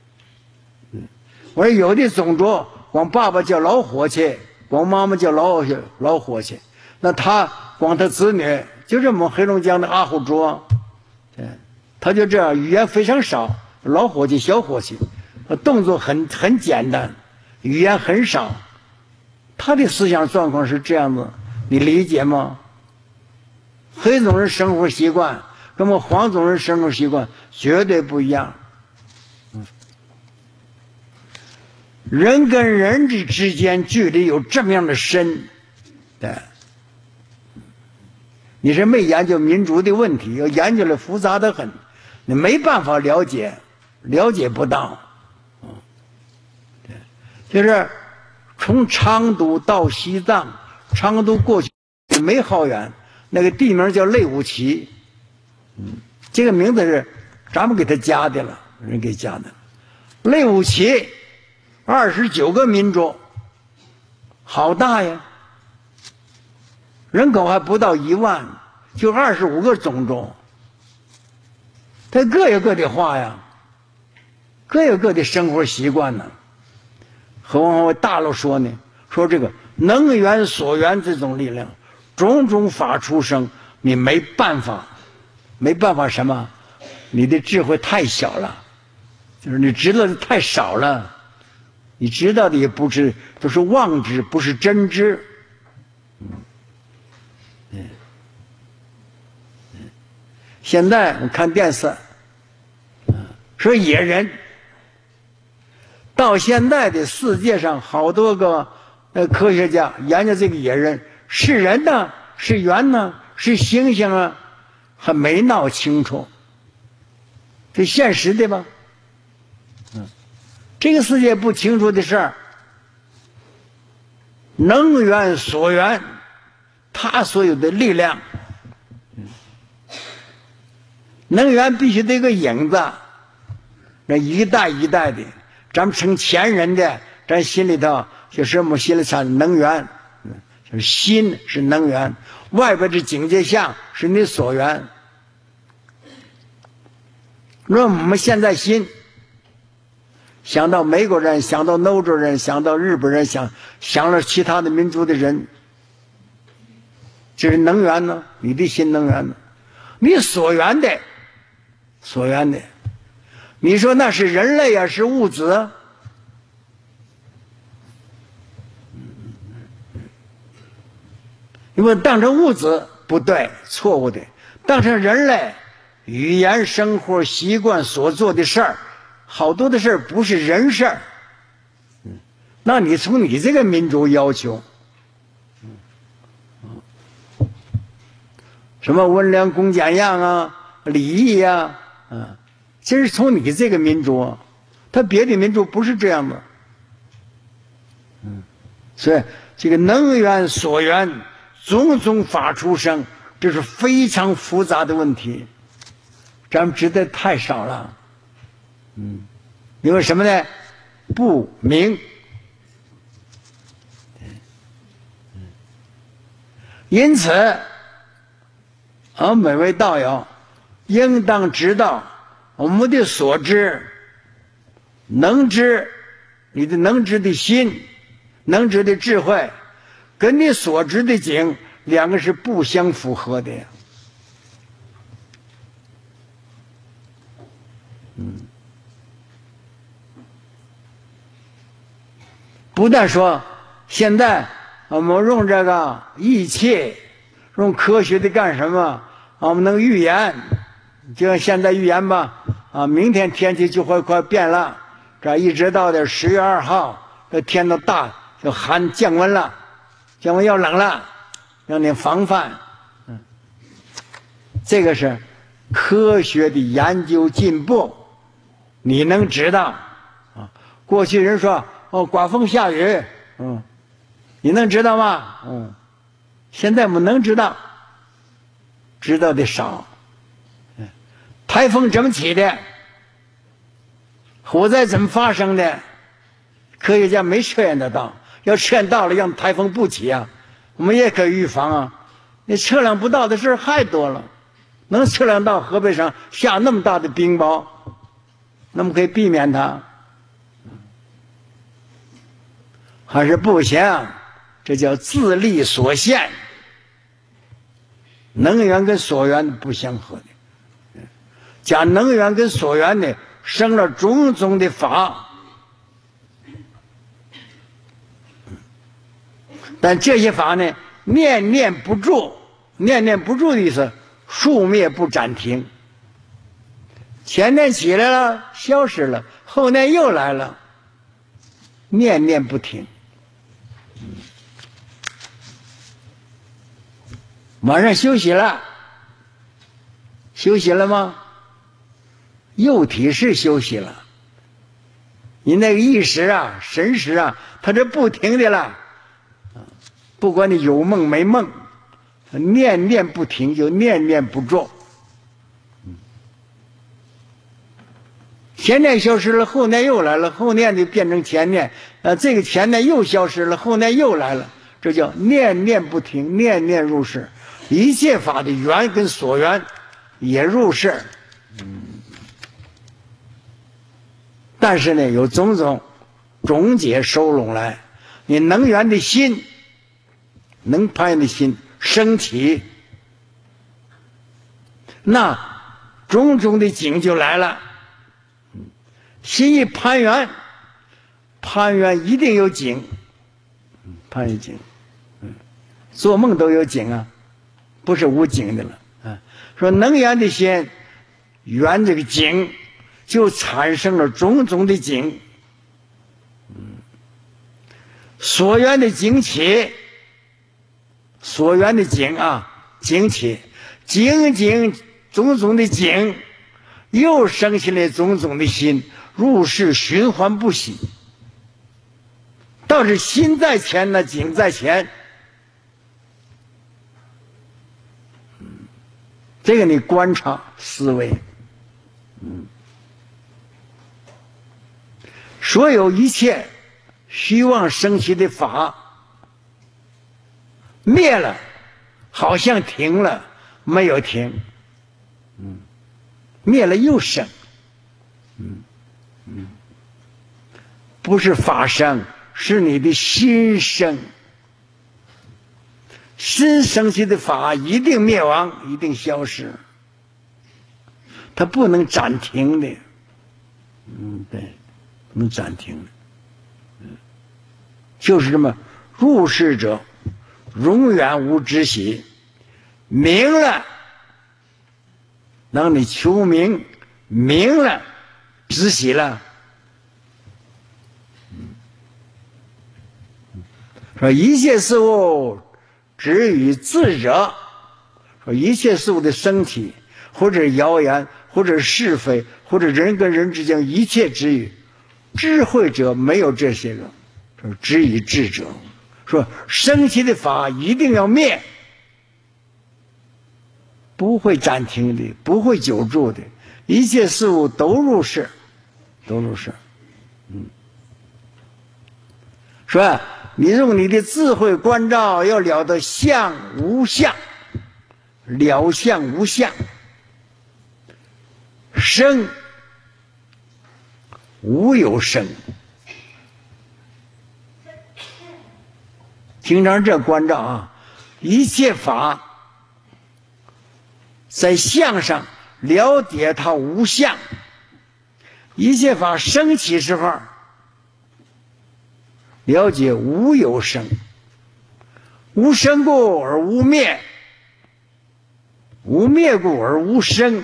我说有的种族光爸爸叫老伙计，光妈妈叫老老伙计，那他光他子女就这么黑龙江的阿虎族，对，他就这样，语言非常少，老伙计小伙计，动作很很简单，语言很少，他的思想状况是这样子，你理解吗？黑种人生活习惯跟我们黄种人生活习惯绝对不一样。人跟人之之间距离有这么样的深，对，你是没研究民族的问题，要研究的复杂的很，你没办法了解，了解不到。对，就是从昌都到西藏，昌都过去没好远，那个地名叫内乌齐，嗯，这个名字是咱们给他加的了，人给加的。内乌齐二十九个民族，好大呀！人口还不到一万，就二十五个种族，他各有各的话呀，各有各的生活习惯呢。何况我大陆说呢，说这个能源所缘这种力量，种种法出生，你没办法，没办法什么？你的智慧太小了，就是你知道的太少了。你知道的也不是，都是妄知，不是真知。嗯，嗯，现在我看电视，说野人，到现在的世界上好多个呃科学家研究这个野人是人呢，是猿呢，是猩猩啊，还没闹清楚，这现实对吧？这个世界不清楚的事儿，能源所缘，它所有的力量，能源必须得个影子，那一代一代的，咱们成前人的，咱心里头就是我们心里产能源，就是心是能源，外边的境界相是你所缘。那我们现在心想到美国人，想到欧洲人，想到日本人，想想了其他的民族的人，这是能源呢？你的心能源呢？你所缘的，所缘的，你说那是人类啊，是物质？ 因为当成物质不对，错误的。当成人类语言、生活习惯所做的事儿，好多的事儿不是人事儿。嗯，那你从你这个民族要求，嗯，什么温良恭俭让啊、礼义呀，嗯，这是从你这个民族，他别的民族不是这样的。嗯，所以这个能源所缘，种种法出生，这是非常复杂的问题，咱们知得太少了。嗯，因为什么呢？不明。因此，啊，每位道友应当知道，我们的所知、能知，你的能知的心、能知的智慧，跟你所知的境，两个是不相符合的。嗯，不但说现在我们用这个仪器，用科学的干什么？我们能预言，就像现在预言吧，啊，明天天气就会快变了，这一直到的十月二号，这天都大，就寒降温了，降温要冷了，让你防范。嗯，这个是科学的研究进步，你能知道啊？过去人说哦，刮风下雨，嗯，你能知道吗？嗯，现在我们能知道，知道的少。嗯，台风怎么起的？火灾怎么发生的？科学家没测验得到，要测验到了，让台风不起啊，我们也可以预防啊。你测量不到的事还多了，能测量到河北省下那么大的冰雹，那么可以避免它。还是不行，这叫自力所限，能源跟所缘不相合的，将能源跟所缘的生了种种的法，但这些法呢，念念不住，念念不住的意思，数灭不暂停。前年起来了，消失了，后年又来了，念念不停。晚上休息了，休息了吗？肉体是休息了，你那个意识啊、神识啊，它是不停的了。不管你有梦没梦，念念不停，就念念不住。前念消失了，后念又来了，后念就变成前念，呃，这个前念又消失了，后念又来了，这叫念念不停，念念入世。一切法的缘跟所缘也入世，嗯，但是呢，有种种总结收拢来，你能源的心，能攀缘的心升起，那种种的境就来了。心一攀缘，攀缘一定有境，攀缘境，嗯，做梦都有境啊，不是无境的了啊。说能缘的心缘这个境，就产生了种种的境，嗯，所缘的境起，所缘的境啊，境起，境境种种的境，又生起了种种的心。入世循环不息，倒是心在前呢，境在前。这个你观察思维，嗯，所有一切虚妄升起的法灭了，好像停了，没有停，嗯，灭了又生，嗯。嗯，不是法生，是你的心生。心生起的法一定灭亡，一定消失，它不能暂停的。嗯，对，不能暂停的。嗯，就是这么入世者， 永远无止息。明了，让你求明，明了，止息了。说一切事物止于智者，说一切事物的升起，或者谣言，或者是非，或者人跟人之间一切止于智慧者，没有这些个，说止于智者。说升起的法一定要灭，不会暂停的，不会久住的，一切事物都入世，都入世。嗯，说你用你的智慧观照，要了得相无相，了相无相，生无有生。经常这关照啊，一切法在相上了解它无相，一切法升起时候了解无有生，无生故而无灭，无灭故而无生。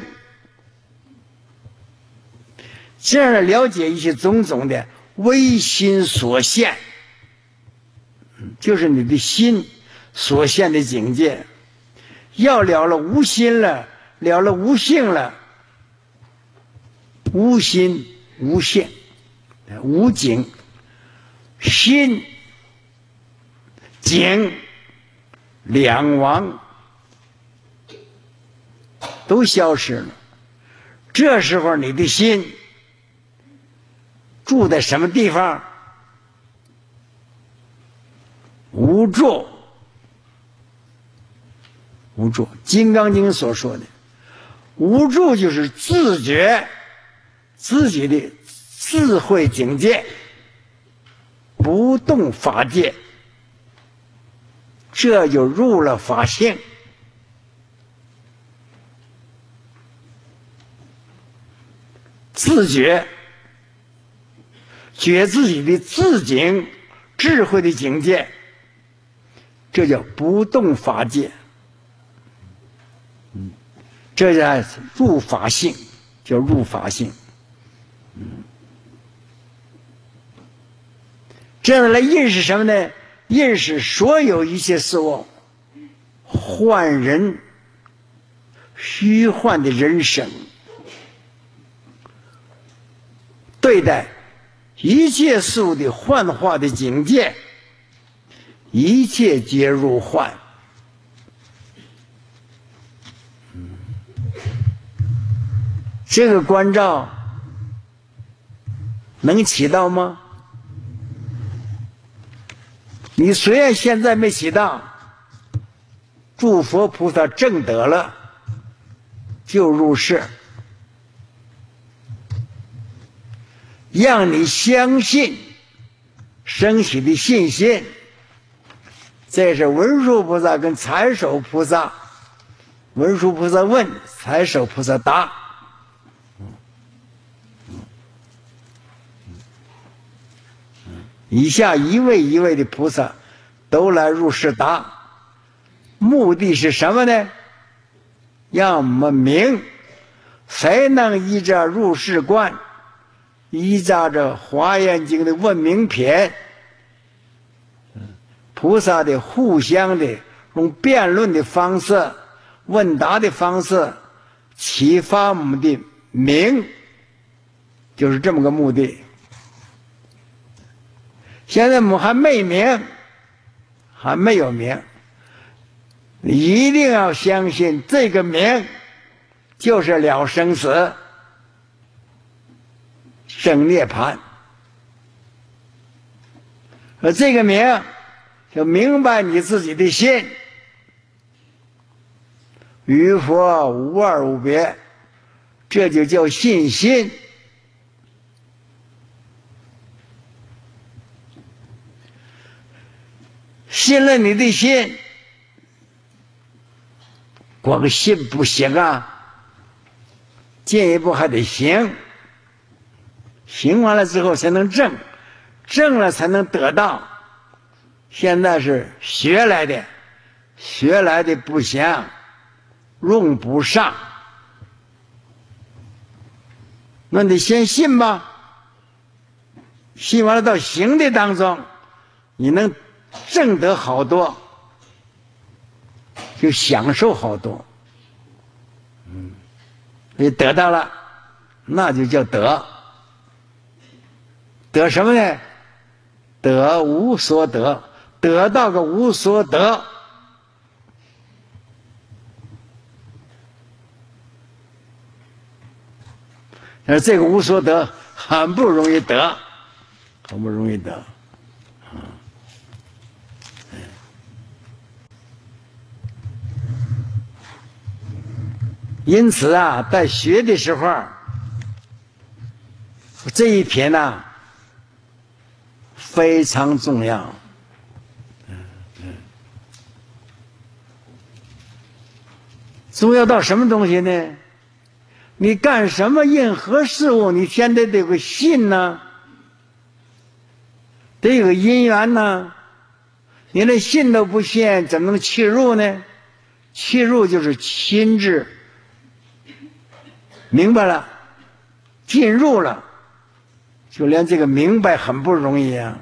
这样的了解一些种种的唯心所现，就是你的心所现的境界。要了了无心了，了了无性了，无心无性无境，心境两亡都消失了。这时候你的心住在什么地方？无住，无住。《金刚经》所说的无住，就是自觉自己的智慧境界，不动法界，这就入了法性。自觉觉自己的自境智慧的境界，这叫不动法界。嗯，这叫入法性，叫入法性。嗯，这样来认识什么呢？认识所有一切事物，幻人虚幻的人生，对待一切事物的幻化的境界，一切皆入幻。这个关照能起到吗？你虽然现在没起到，诸佛菩萨证得了，就入世，让你相信，升起的信心。这是文殊菩萨跟财首菩萨，文殊菩萨问，财首菩萨答。以下一位一位的菩萨都来入世答，目的是什么呢？让我们明，谁能依着入世观，依照着华严经的问明品，菩萨的互相的用辩论的方式、问答的方式启发我们的明，就是这么个目的。现在我们还没明，还没有明，一定要相信这个明就是了生死、生涅槃。而这个明就明白你自己的心与佛无二无别，这就叫信心。信了你的心，光信不行啊，进一步还得行，行完了之后才能证，证了才能得到。现在是学来的， 学来的不详，用不上。那你先信吧，信完了到行的当中，你能挣得好多，就享受好多。嗯，你得到了，那就叫得。得什么呢？得无所得，得到个无所得。而这个无所得很不容易得，很不容易得。因此啊，在学的时候，这一篇呢、啊、非常重要。重要到什么东西呢？你干什么任何事物，你先得得有个信呢，得有个因缘呢。你连信都不信，怎么能契入呢？契入就是亲自明白了，进入了，就连这个明白很不容易啊。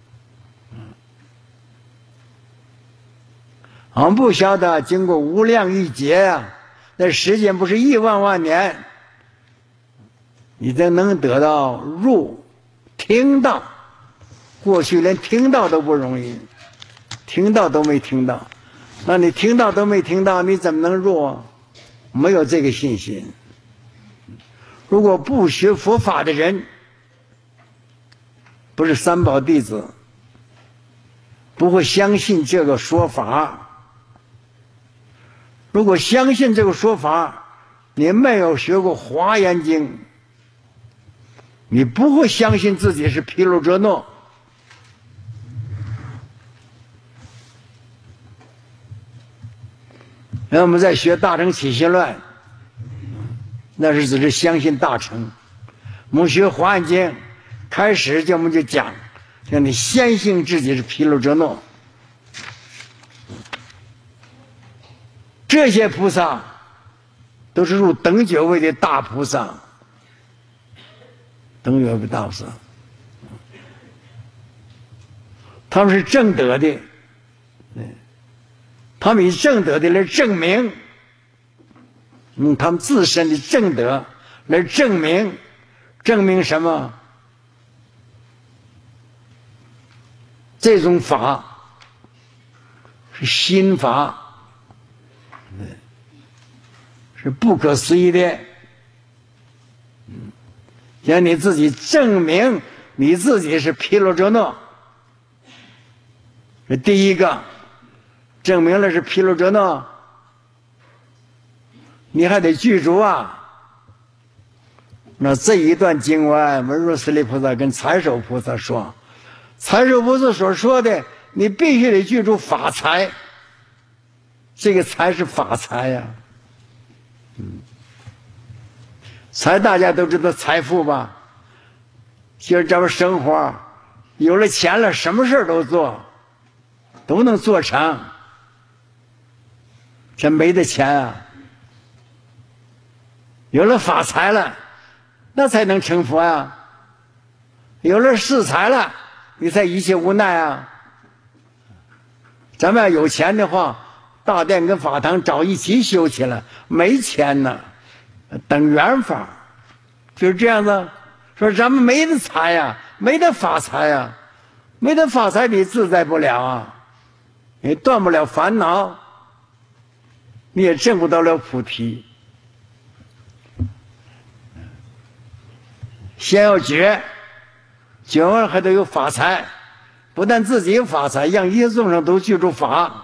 我们不晓得，经过无量亿劫啊，那时间不是亿万万年，你才能得到入听到。过去连听到都不容易，听到都没听到，那你听到都没听到，你怎么能入啊？没有这个信心。如果不学佛法的人，不是三宝弟子，不会相信这个说法。如果相信这个说法，你没有学过《华严经》，你不会相信自己是毗卢遮那。然后我们在学《大乘起信论》，那是只是相信大乘。我们学《华严经》，开始就我们就讲，让你先信自己是毗卢遮那。这些菩萨都是入等觉位的大菩萨，等觉位大菩萨，他们是正德的，他们以正德的来证明，用他们自身的正德来证明，证明什么？这种法是心法，是不可思议的。让你自己证明你自己是毗卢遮那，这第一个证明了是毗卢遮那，你还得具足啊。那这一段经文，文殊师利菩萨跟财首菩萨说，财首菩萨所说的，你必须得具足法财。这个财是法财呀、啊。嗯，财大家都知道财富吧？就是咱们生活有了钱了，什么事都做，都能做成。这没得钱啊，有了法财了，那才能成佛呀。有了世财了，你才一切无奈啊。咱们要有钱的话，大殿跟法堂早一起修起来，没钱呢，等缘法，就是这样子。说咱们没得财呀、啊，没得法财呀、啊，没得法财你自在不了啊，你断不了烦恼，你也证不到了菩提。先要觉，觉完还得有法财，不但自己有法财，让一切众生都具足法。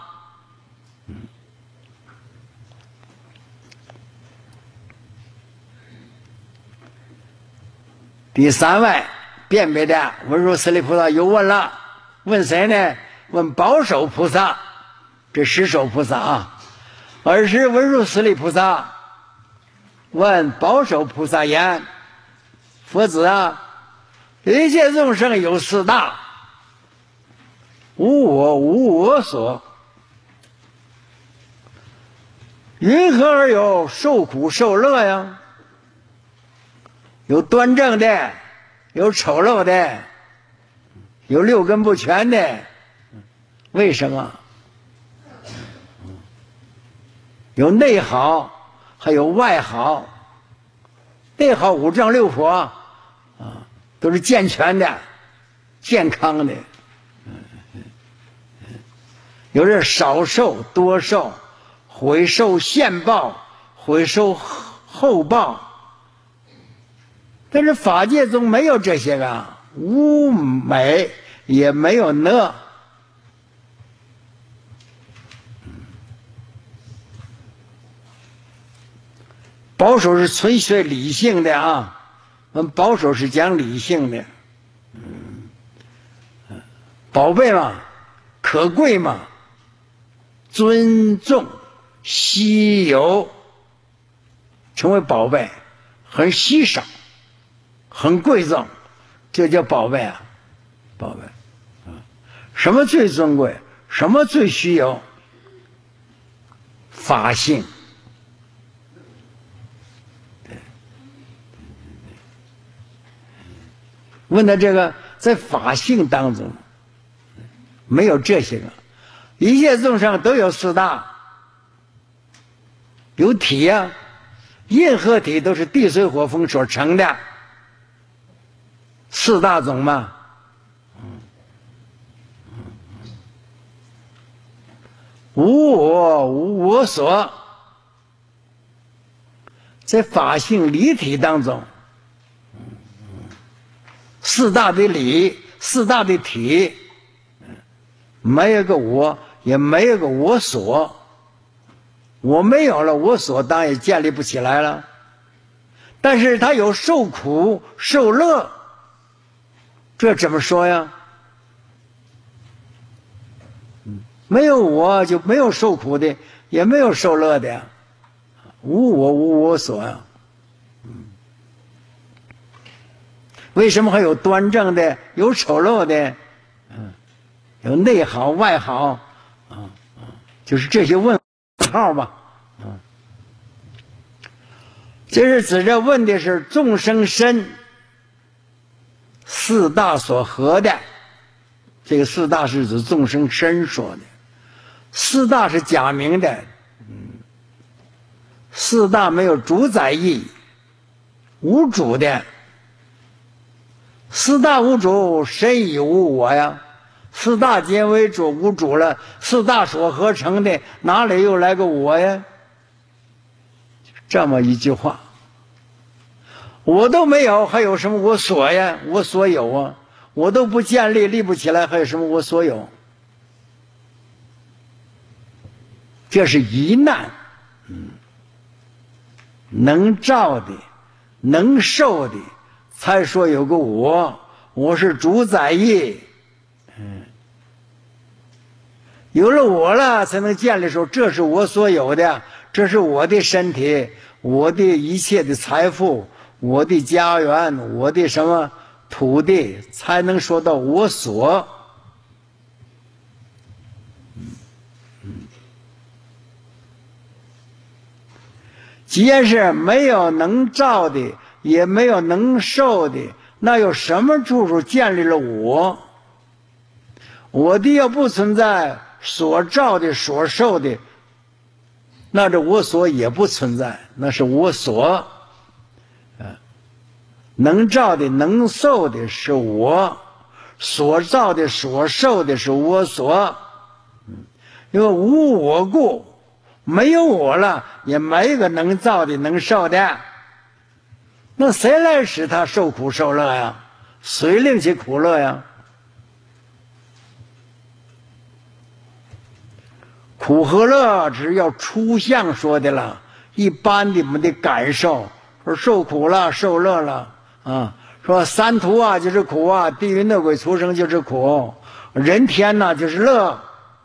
第三位辨别的文殊师利菩萨又问了，问谁呢？问宝首菩萨，这十首菩萨啊。尔时文殊师利菩萨问宝首菩萨言：佛子啊，一切众生有四大，无我无我所。 云何而有受苦受乐呀？有端正的，有丑陋的，有六根不全的，为什么？有内好，还有外好。内好五脏六腑啊，都是健全的、健康的。有人少受多受，悔受现报，悔受后报。但是法界中没有这些个，无美也没有乐。保守是纯学理性的啊，我们保守是讲理性的。嗯，宝贝嘛，可贵嘛，尊重、稀有，成为宝贝，很稀少，很贵重，这叫宝贝啊，宝贝。啊，什么最尊贵？什么最稀有？法性。问的这个，在法性当中没有这些个，一切众生都有四大，有体呀、啊，任何体都是地水火风所成的，四大种嘛。无我无我所，在法性离体当中。四大的理，四大的体，没有个我，也没有个我所。我没有了，我所当然也建立不起来了。但是他有受苦受乐，这怎么说呀？没有我就没有受苦的，也没有受乐的呀，无我无我所呀。为什么还有端正的，有丑陋的，嗯，有内好外好，啊啊，就是这些问号吧，啊，这是指着问的是众生身四大所合的，这个四大是指众生身说的，四大是假名的，嗯，四大没有主宰意，无主的。四大无主，身已无我呀。四大皆为主，无主了。四大所合成的，哪里又来个我呀？这么一句话，我都没有，还有什么我所呀？我所有啊，我都不建立，立不起来，还有什么我所有？这是疑难，嗯，能照的，能受的。才说有个我，我是主宰意，嗯，有了我了，才能建立说这是我所有的，这是我的身体，我的一切的财富，我的家园，我的什么土地，才能说到我所。既然是没有能照的，也没有能受的，那有什么处处建立了我？我的要不存在，所照的所受的，那这我所也不存在，那是我所。能照的能受的是我，所照的所受的是我所。因为无我故，没有我了，也没有个能造的能受的。那谁来使他受苦受乐呀？谁令其苦乐呀？苦和乐只要初相说的了，一般的我们的感受，说受苦了受乐了啊，说三途啊就是苦啊，地狱恶鬼畜生就是苦，人天呐、啊、就是乐。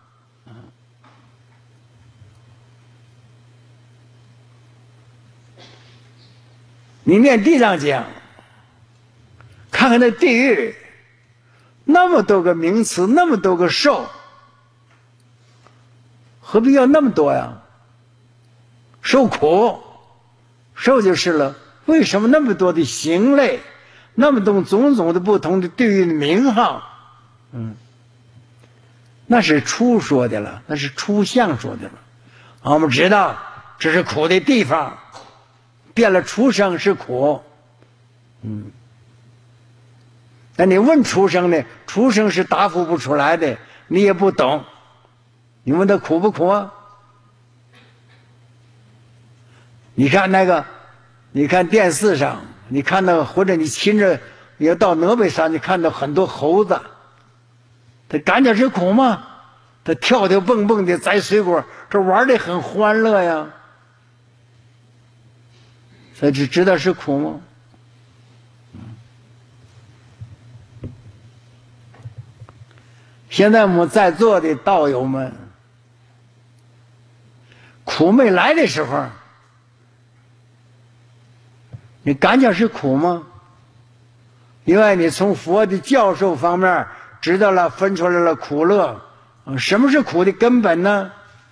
你念地藏经，看看那地狱，那么多个名词，那么多个受，何必要那么多呀？ 受苦，受就是了。为什么那么多的形类，那么多种种的不同的对应的名号？嗯，那是初说的了，那是初相说的了。我们知道这是苦的地方，变了畜生是苦。嗯，那你问畜生呢？畜生是答复不出来的，你也不懂。你问他苦不苦啊？你看那个，你看电视上，你看到或者你亲着也到峨眉山，你看到很多猴子，他感觉是苦吗？他跳跳蹦蹦的摘水果，这玩的很欢乐呀。他只知道是苦吗？现在我们在座的道友们，苦没来的时候，你感觉是苦吗？因为你从佛的教授方面知道了，分出来了苦乐。什么是苦的根本呢？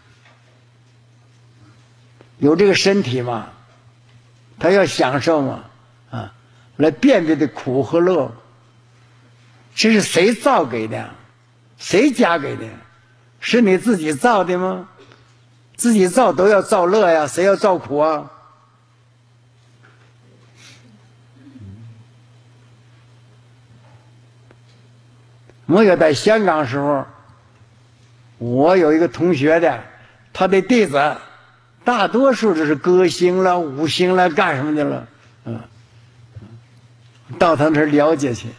有这个身体嘛，他要享受嘛，啊，来辨别的苦和乐。这是谁造给的？谁加给的？是你自己造的吗？自己造都要造乐呀，谁要造苦啊？我也在香港时候，我有一个同学的，他的弟子大多数就是歌星了、舞星了，干什么去了？嗯，到他那儿了解去。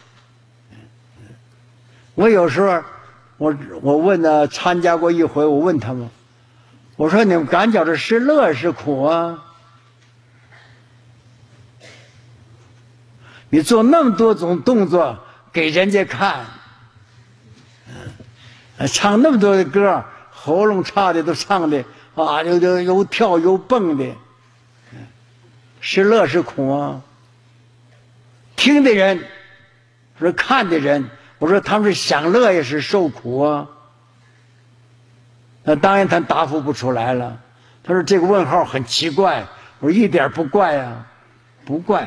我有时候，我我问他参加过一回，我问他们，我说你们感觉这是乐是苦啊？你做那么多种动作给人家看。唱那么多的歌，喉咙差的都唱的啊，有有有跳有蹦的，是乐是苦啊？听的人，说看的人，我说他们是享乐也是受苦啊？那当然他答复不出来了。他说这个问号很奇怪，我说一点不怪啊，不怪。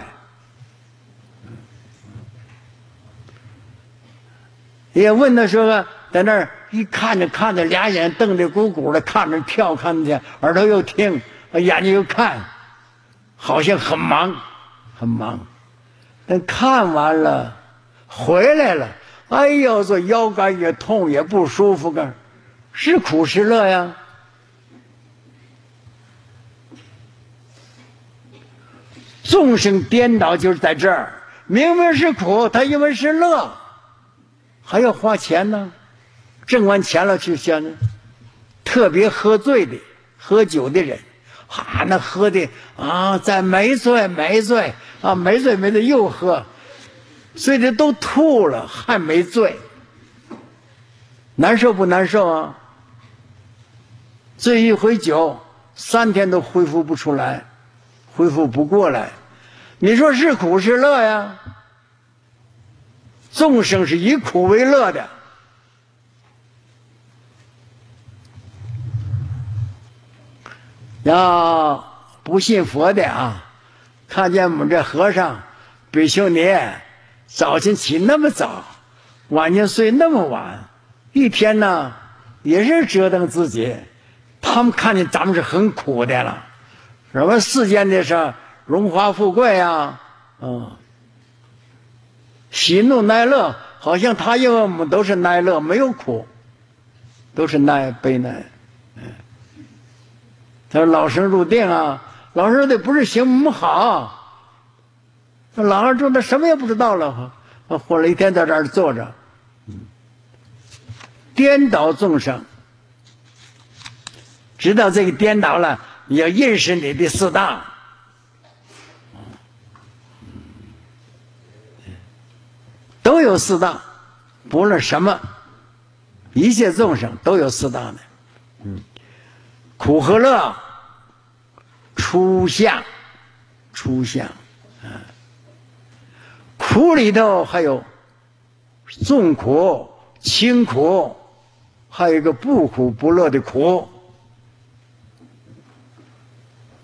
也问的时候，在那儿一看着看着，俩眼瞪得鼓鼓的，看着跳，看着耳朵又听，眼睛又看，好像很忙，很忙。但看完了，回来了，哎呦，这腰杆也痛，也不舒服个，是苦是乐呀？众生颠倒就是在这儿，明明是苦，他以为是乐。还要花钱呢，挣完钱了去想，特别喝醉的、喝酒的人，啊，那喝的啊，再没醉没醉啊，没醉没醉又喝，醉的都吐了，还没醉，难受不难受啊？醉一回酒，三天都恢复不出来，恢复不过来，你说是苦是乐呀？众生是以苦为乐的，要不信佛的啊，看见我们这和尚比丘尼早晨起那么早，晚上睡那么晚，一天呢也是折腾自己，他们看见咱们是很苦的了，什么世间的是荣华富贵啊，嗯，喜怒哀乐，好像他因为我们都是哀乐，没有苦，都是哀悲哀。嗯，他说老生入定啊，老生的不是行我们好，老二说他什么也不知道了，活了一天在这儿坐着，嗯，颠倒众生，知道这个颠倒了，你要认识你的四大。都有四大，不论什么，一切众生都有四大的。嗯，苦和乐，初相，初相，啊，苦里头还有重苦、轻苦，还有一个不苦不乐的苦。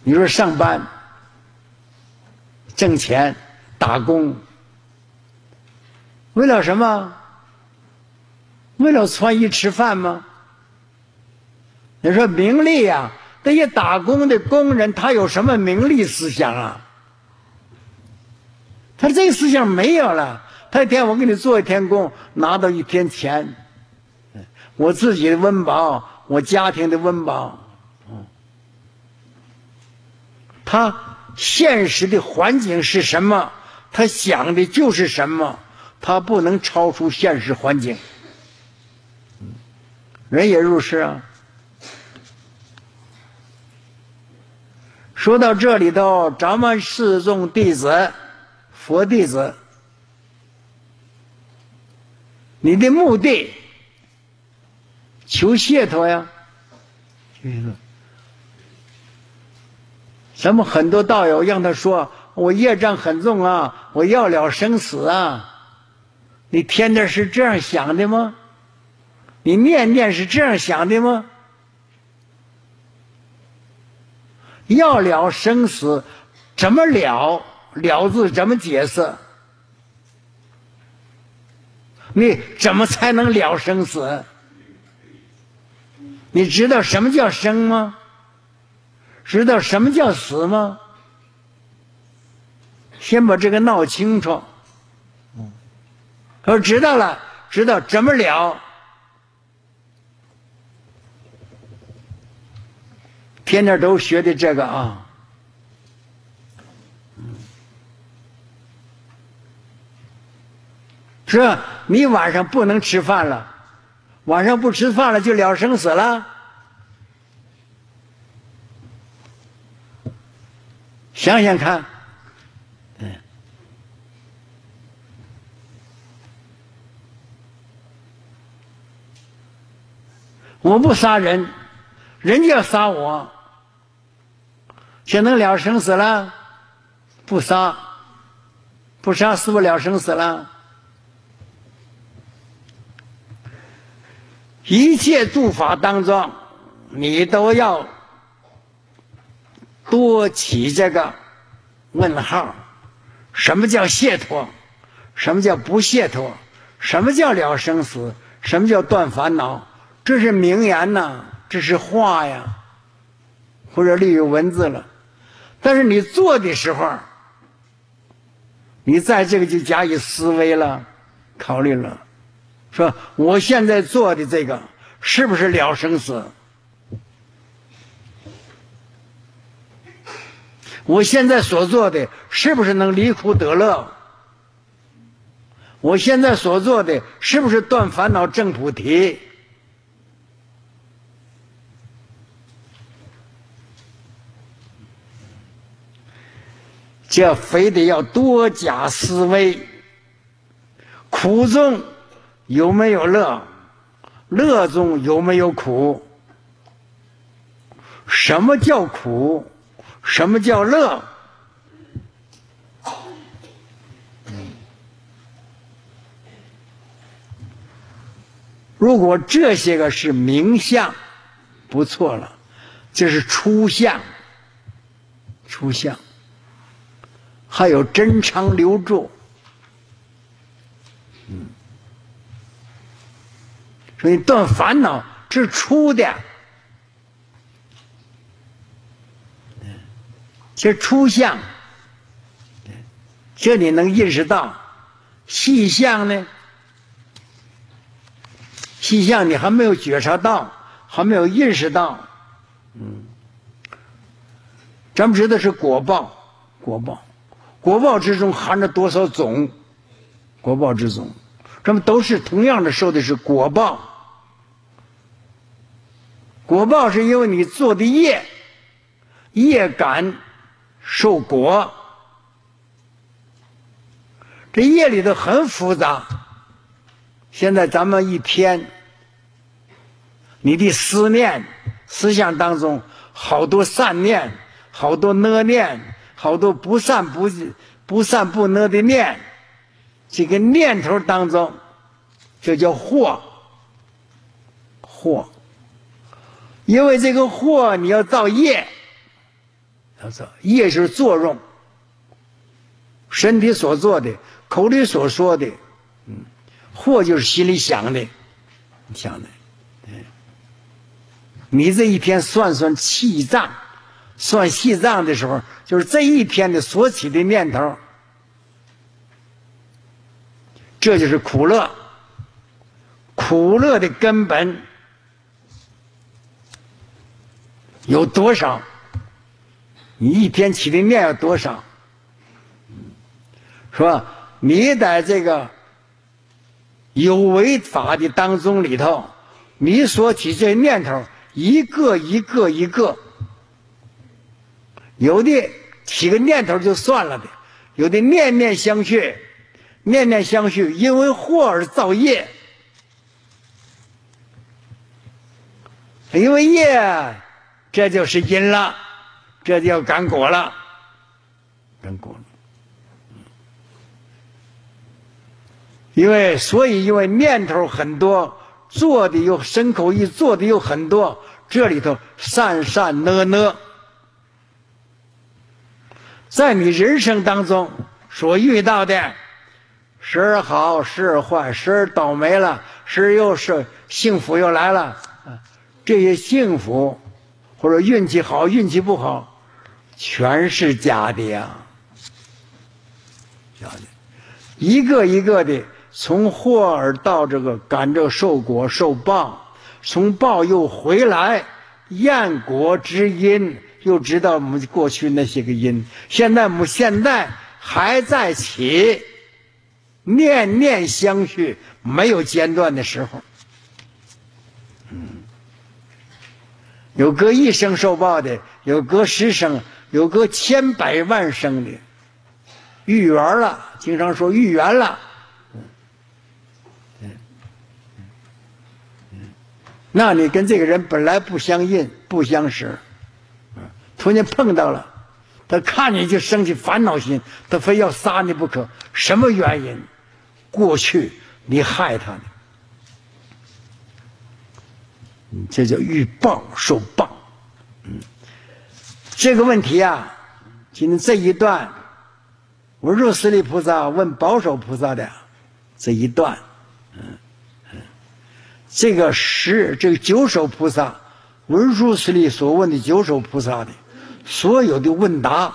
你说上班挣钱打工，为了什么？为了穿衣吃饭吗？你说名利呀、啊，这些打工的工人他有什么名利思想啊？他这个思想没有了。他一天我给你做一天工，拿到一天钱，我自己的温饱，我家庭的温饱。他现实的环境是什么，他想的就是什么，他不能超出现实环境。人也如是啊。说到这里头，咱们四众弟子，佛弟子，你的目的求解脱呀。咱们很多道友让他说，我业障很重啊，我要了生死啊。你天天是这样想的吗？你念念是这样想的吗？要了生死，怎么了？了字怎么解释？你怎么才能了生死？你知道什么叫生吗？知道什么叫死吗？先把这个闹清楚。我知道了，知道怎么了。天天都学的这个啊。是你晚上不能吃饭了，晚上不吃饭了就了生死了。想想看，嗯，我不杀人，人家要杀我，就能了生死了？不杀，不杀是不是了生死了？一切诸法当中，你都要多起这个问号：什么叫解脱？什么叫不解脱？什么叫了生死？什么叫断烦恼？这是名言呐，这是话呀，或者例如文字了。但是你做的时候，你在这个就加以思维了，考虑了，说我现在做的这个是不是了生死？我现在所做的是不是能离苦得乐？我现在所做的是不是断烦恼证菩提？这非得要多加思维。苦中有没有乐？乐中有没有苦？什么叫苦？什么叫乐？如果这些个是名相，不错了，这是初相，初相。还有真常留住，嗯，所以断烦恼是初的，这初相，这你能认识到。细相呢？细相你还没有觉察到，还没有认识到，嗯，咱们知道是果报，果报。果报之中含着多少种？果报之中，咱们都是同样的受的是果报。果报是因为你做的业，业感受果。这业里头很复杂。现在咱们一天，你的思念、思想当中，好多善念，好多恶念。好多不善不不善不恶的念，这个念头当中，这叫惑。惑，因为这个惑你要造业， 他说业是作用，身体所做的，口里所说的，嗯，惑就是心里想的，想的。你这一天算算气账，算细账的时候，就是这一天的所起的念头，这就是苦乐。苦乐的根本有多少？你一天起的念有多少？是吧？你在这个有为法的当中里头，你所起这念头，一个一个一个，有的起个念头就算了的，有的念念相续，念念相续，因为惑而造业，因为业，这就是因了，这就要感果了，感果了。因为所以因为念头很多，做的又身口意做的又很多，这里头善善恶恶，在你人生当中所遇到的，时而好，时而坏，时而倒霉了，时而又是幸福又来了，这些幸福或者运气好运气不好，全是假的呀，假的，一个一个的从祸而到这个感这受果受报，从报又回来验果之因，又知道我们过去那些个因，现在我们现在还在起，念念相续，没有间断的时候。嗯，有隔一生受报的，有隔十生，有隔千百万生的，遇缘了，经常说遇缘了。那你跟这个人本来不相应不相识，突然碰到了，他看你就生起烦恼心，他非要杀你不可，什么原因？过去你害他的，这叫欲报受报。嗯，这个问题啊，今天这一段文殊师利菩萨问宝首菩萨的这一段，嗯。这个十这个九首菩萨，文殊师利所问的九首菩萨的所有的问答，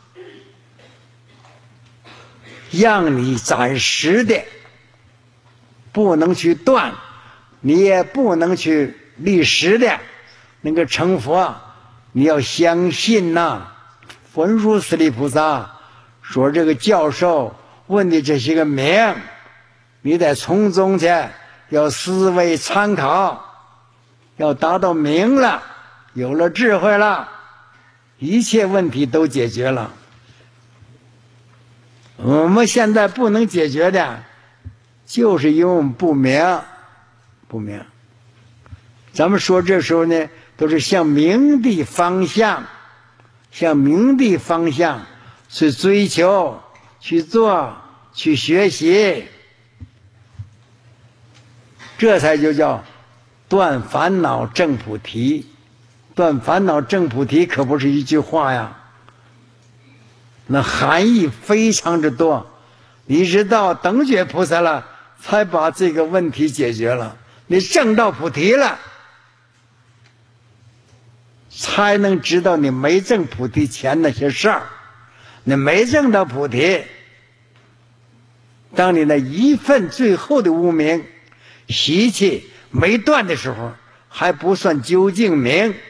让你暂时的不能去断，你也不能去立时的那个成佛，你要相信呐、啊。文殊师利菩萨说这个教授问的这些个名，你得从中去。要思维参考，要达到明了，有了智慧了，一切问题都解决了。我们现在不能解决的，就是因为我们不明，不明。咱们说这时候呢，都是向明的方向，向明的方向去追求、去做、去学习。这才就叫断烦恼证菩提。断烦恼证菩提可不是一句话呀，那含义非常之多。你知道等觉菩萨了，才把这个问题解决了。你证到菩提了，才能知道你没证菩提前那些事儿。你没证到菩提，当你那一份最后的无明习气没断的时候，还不算究竟明。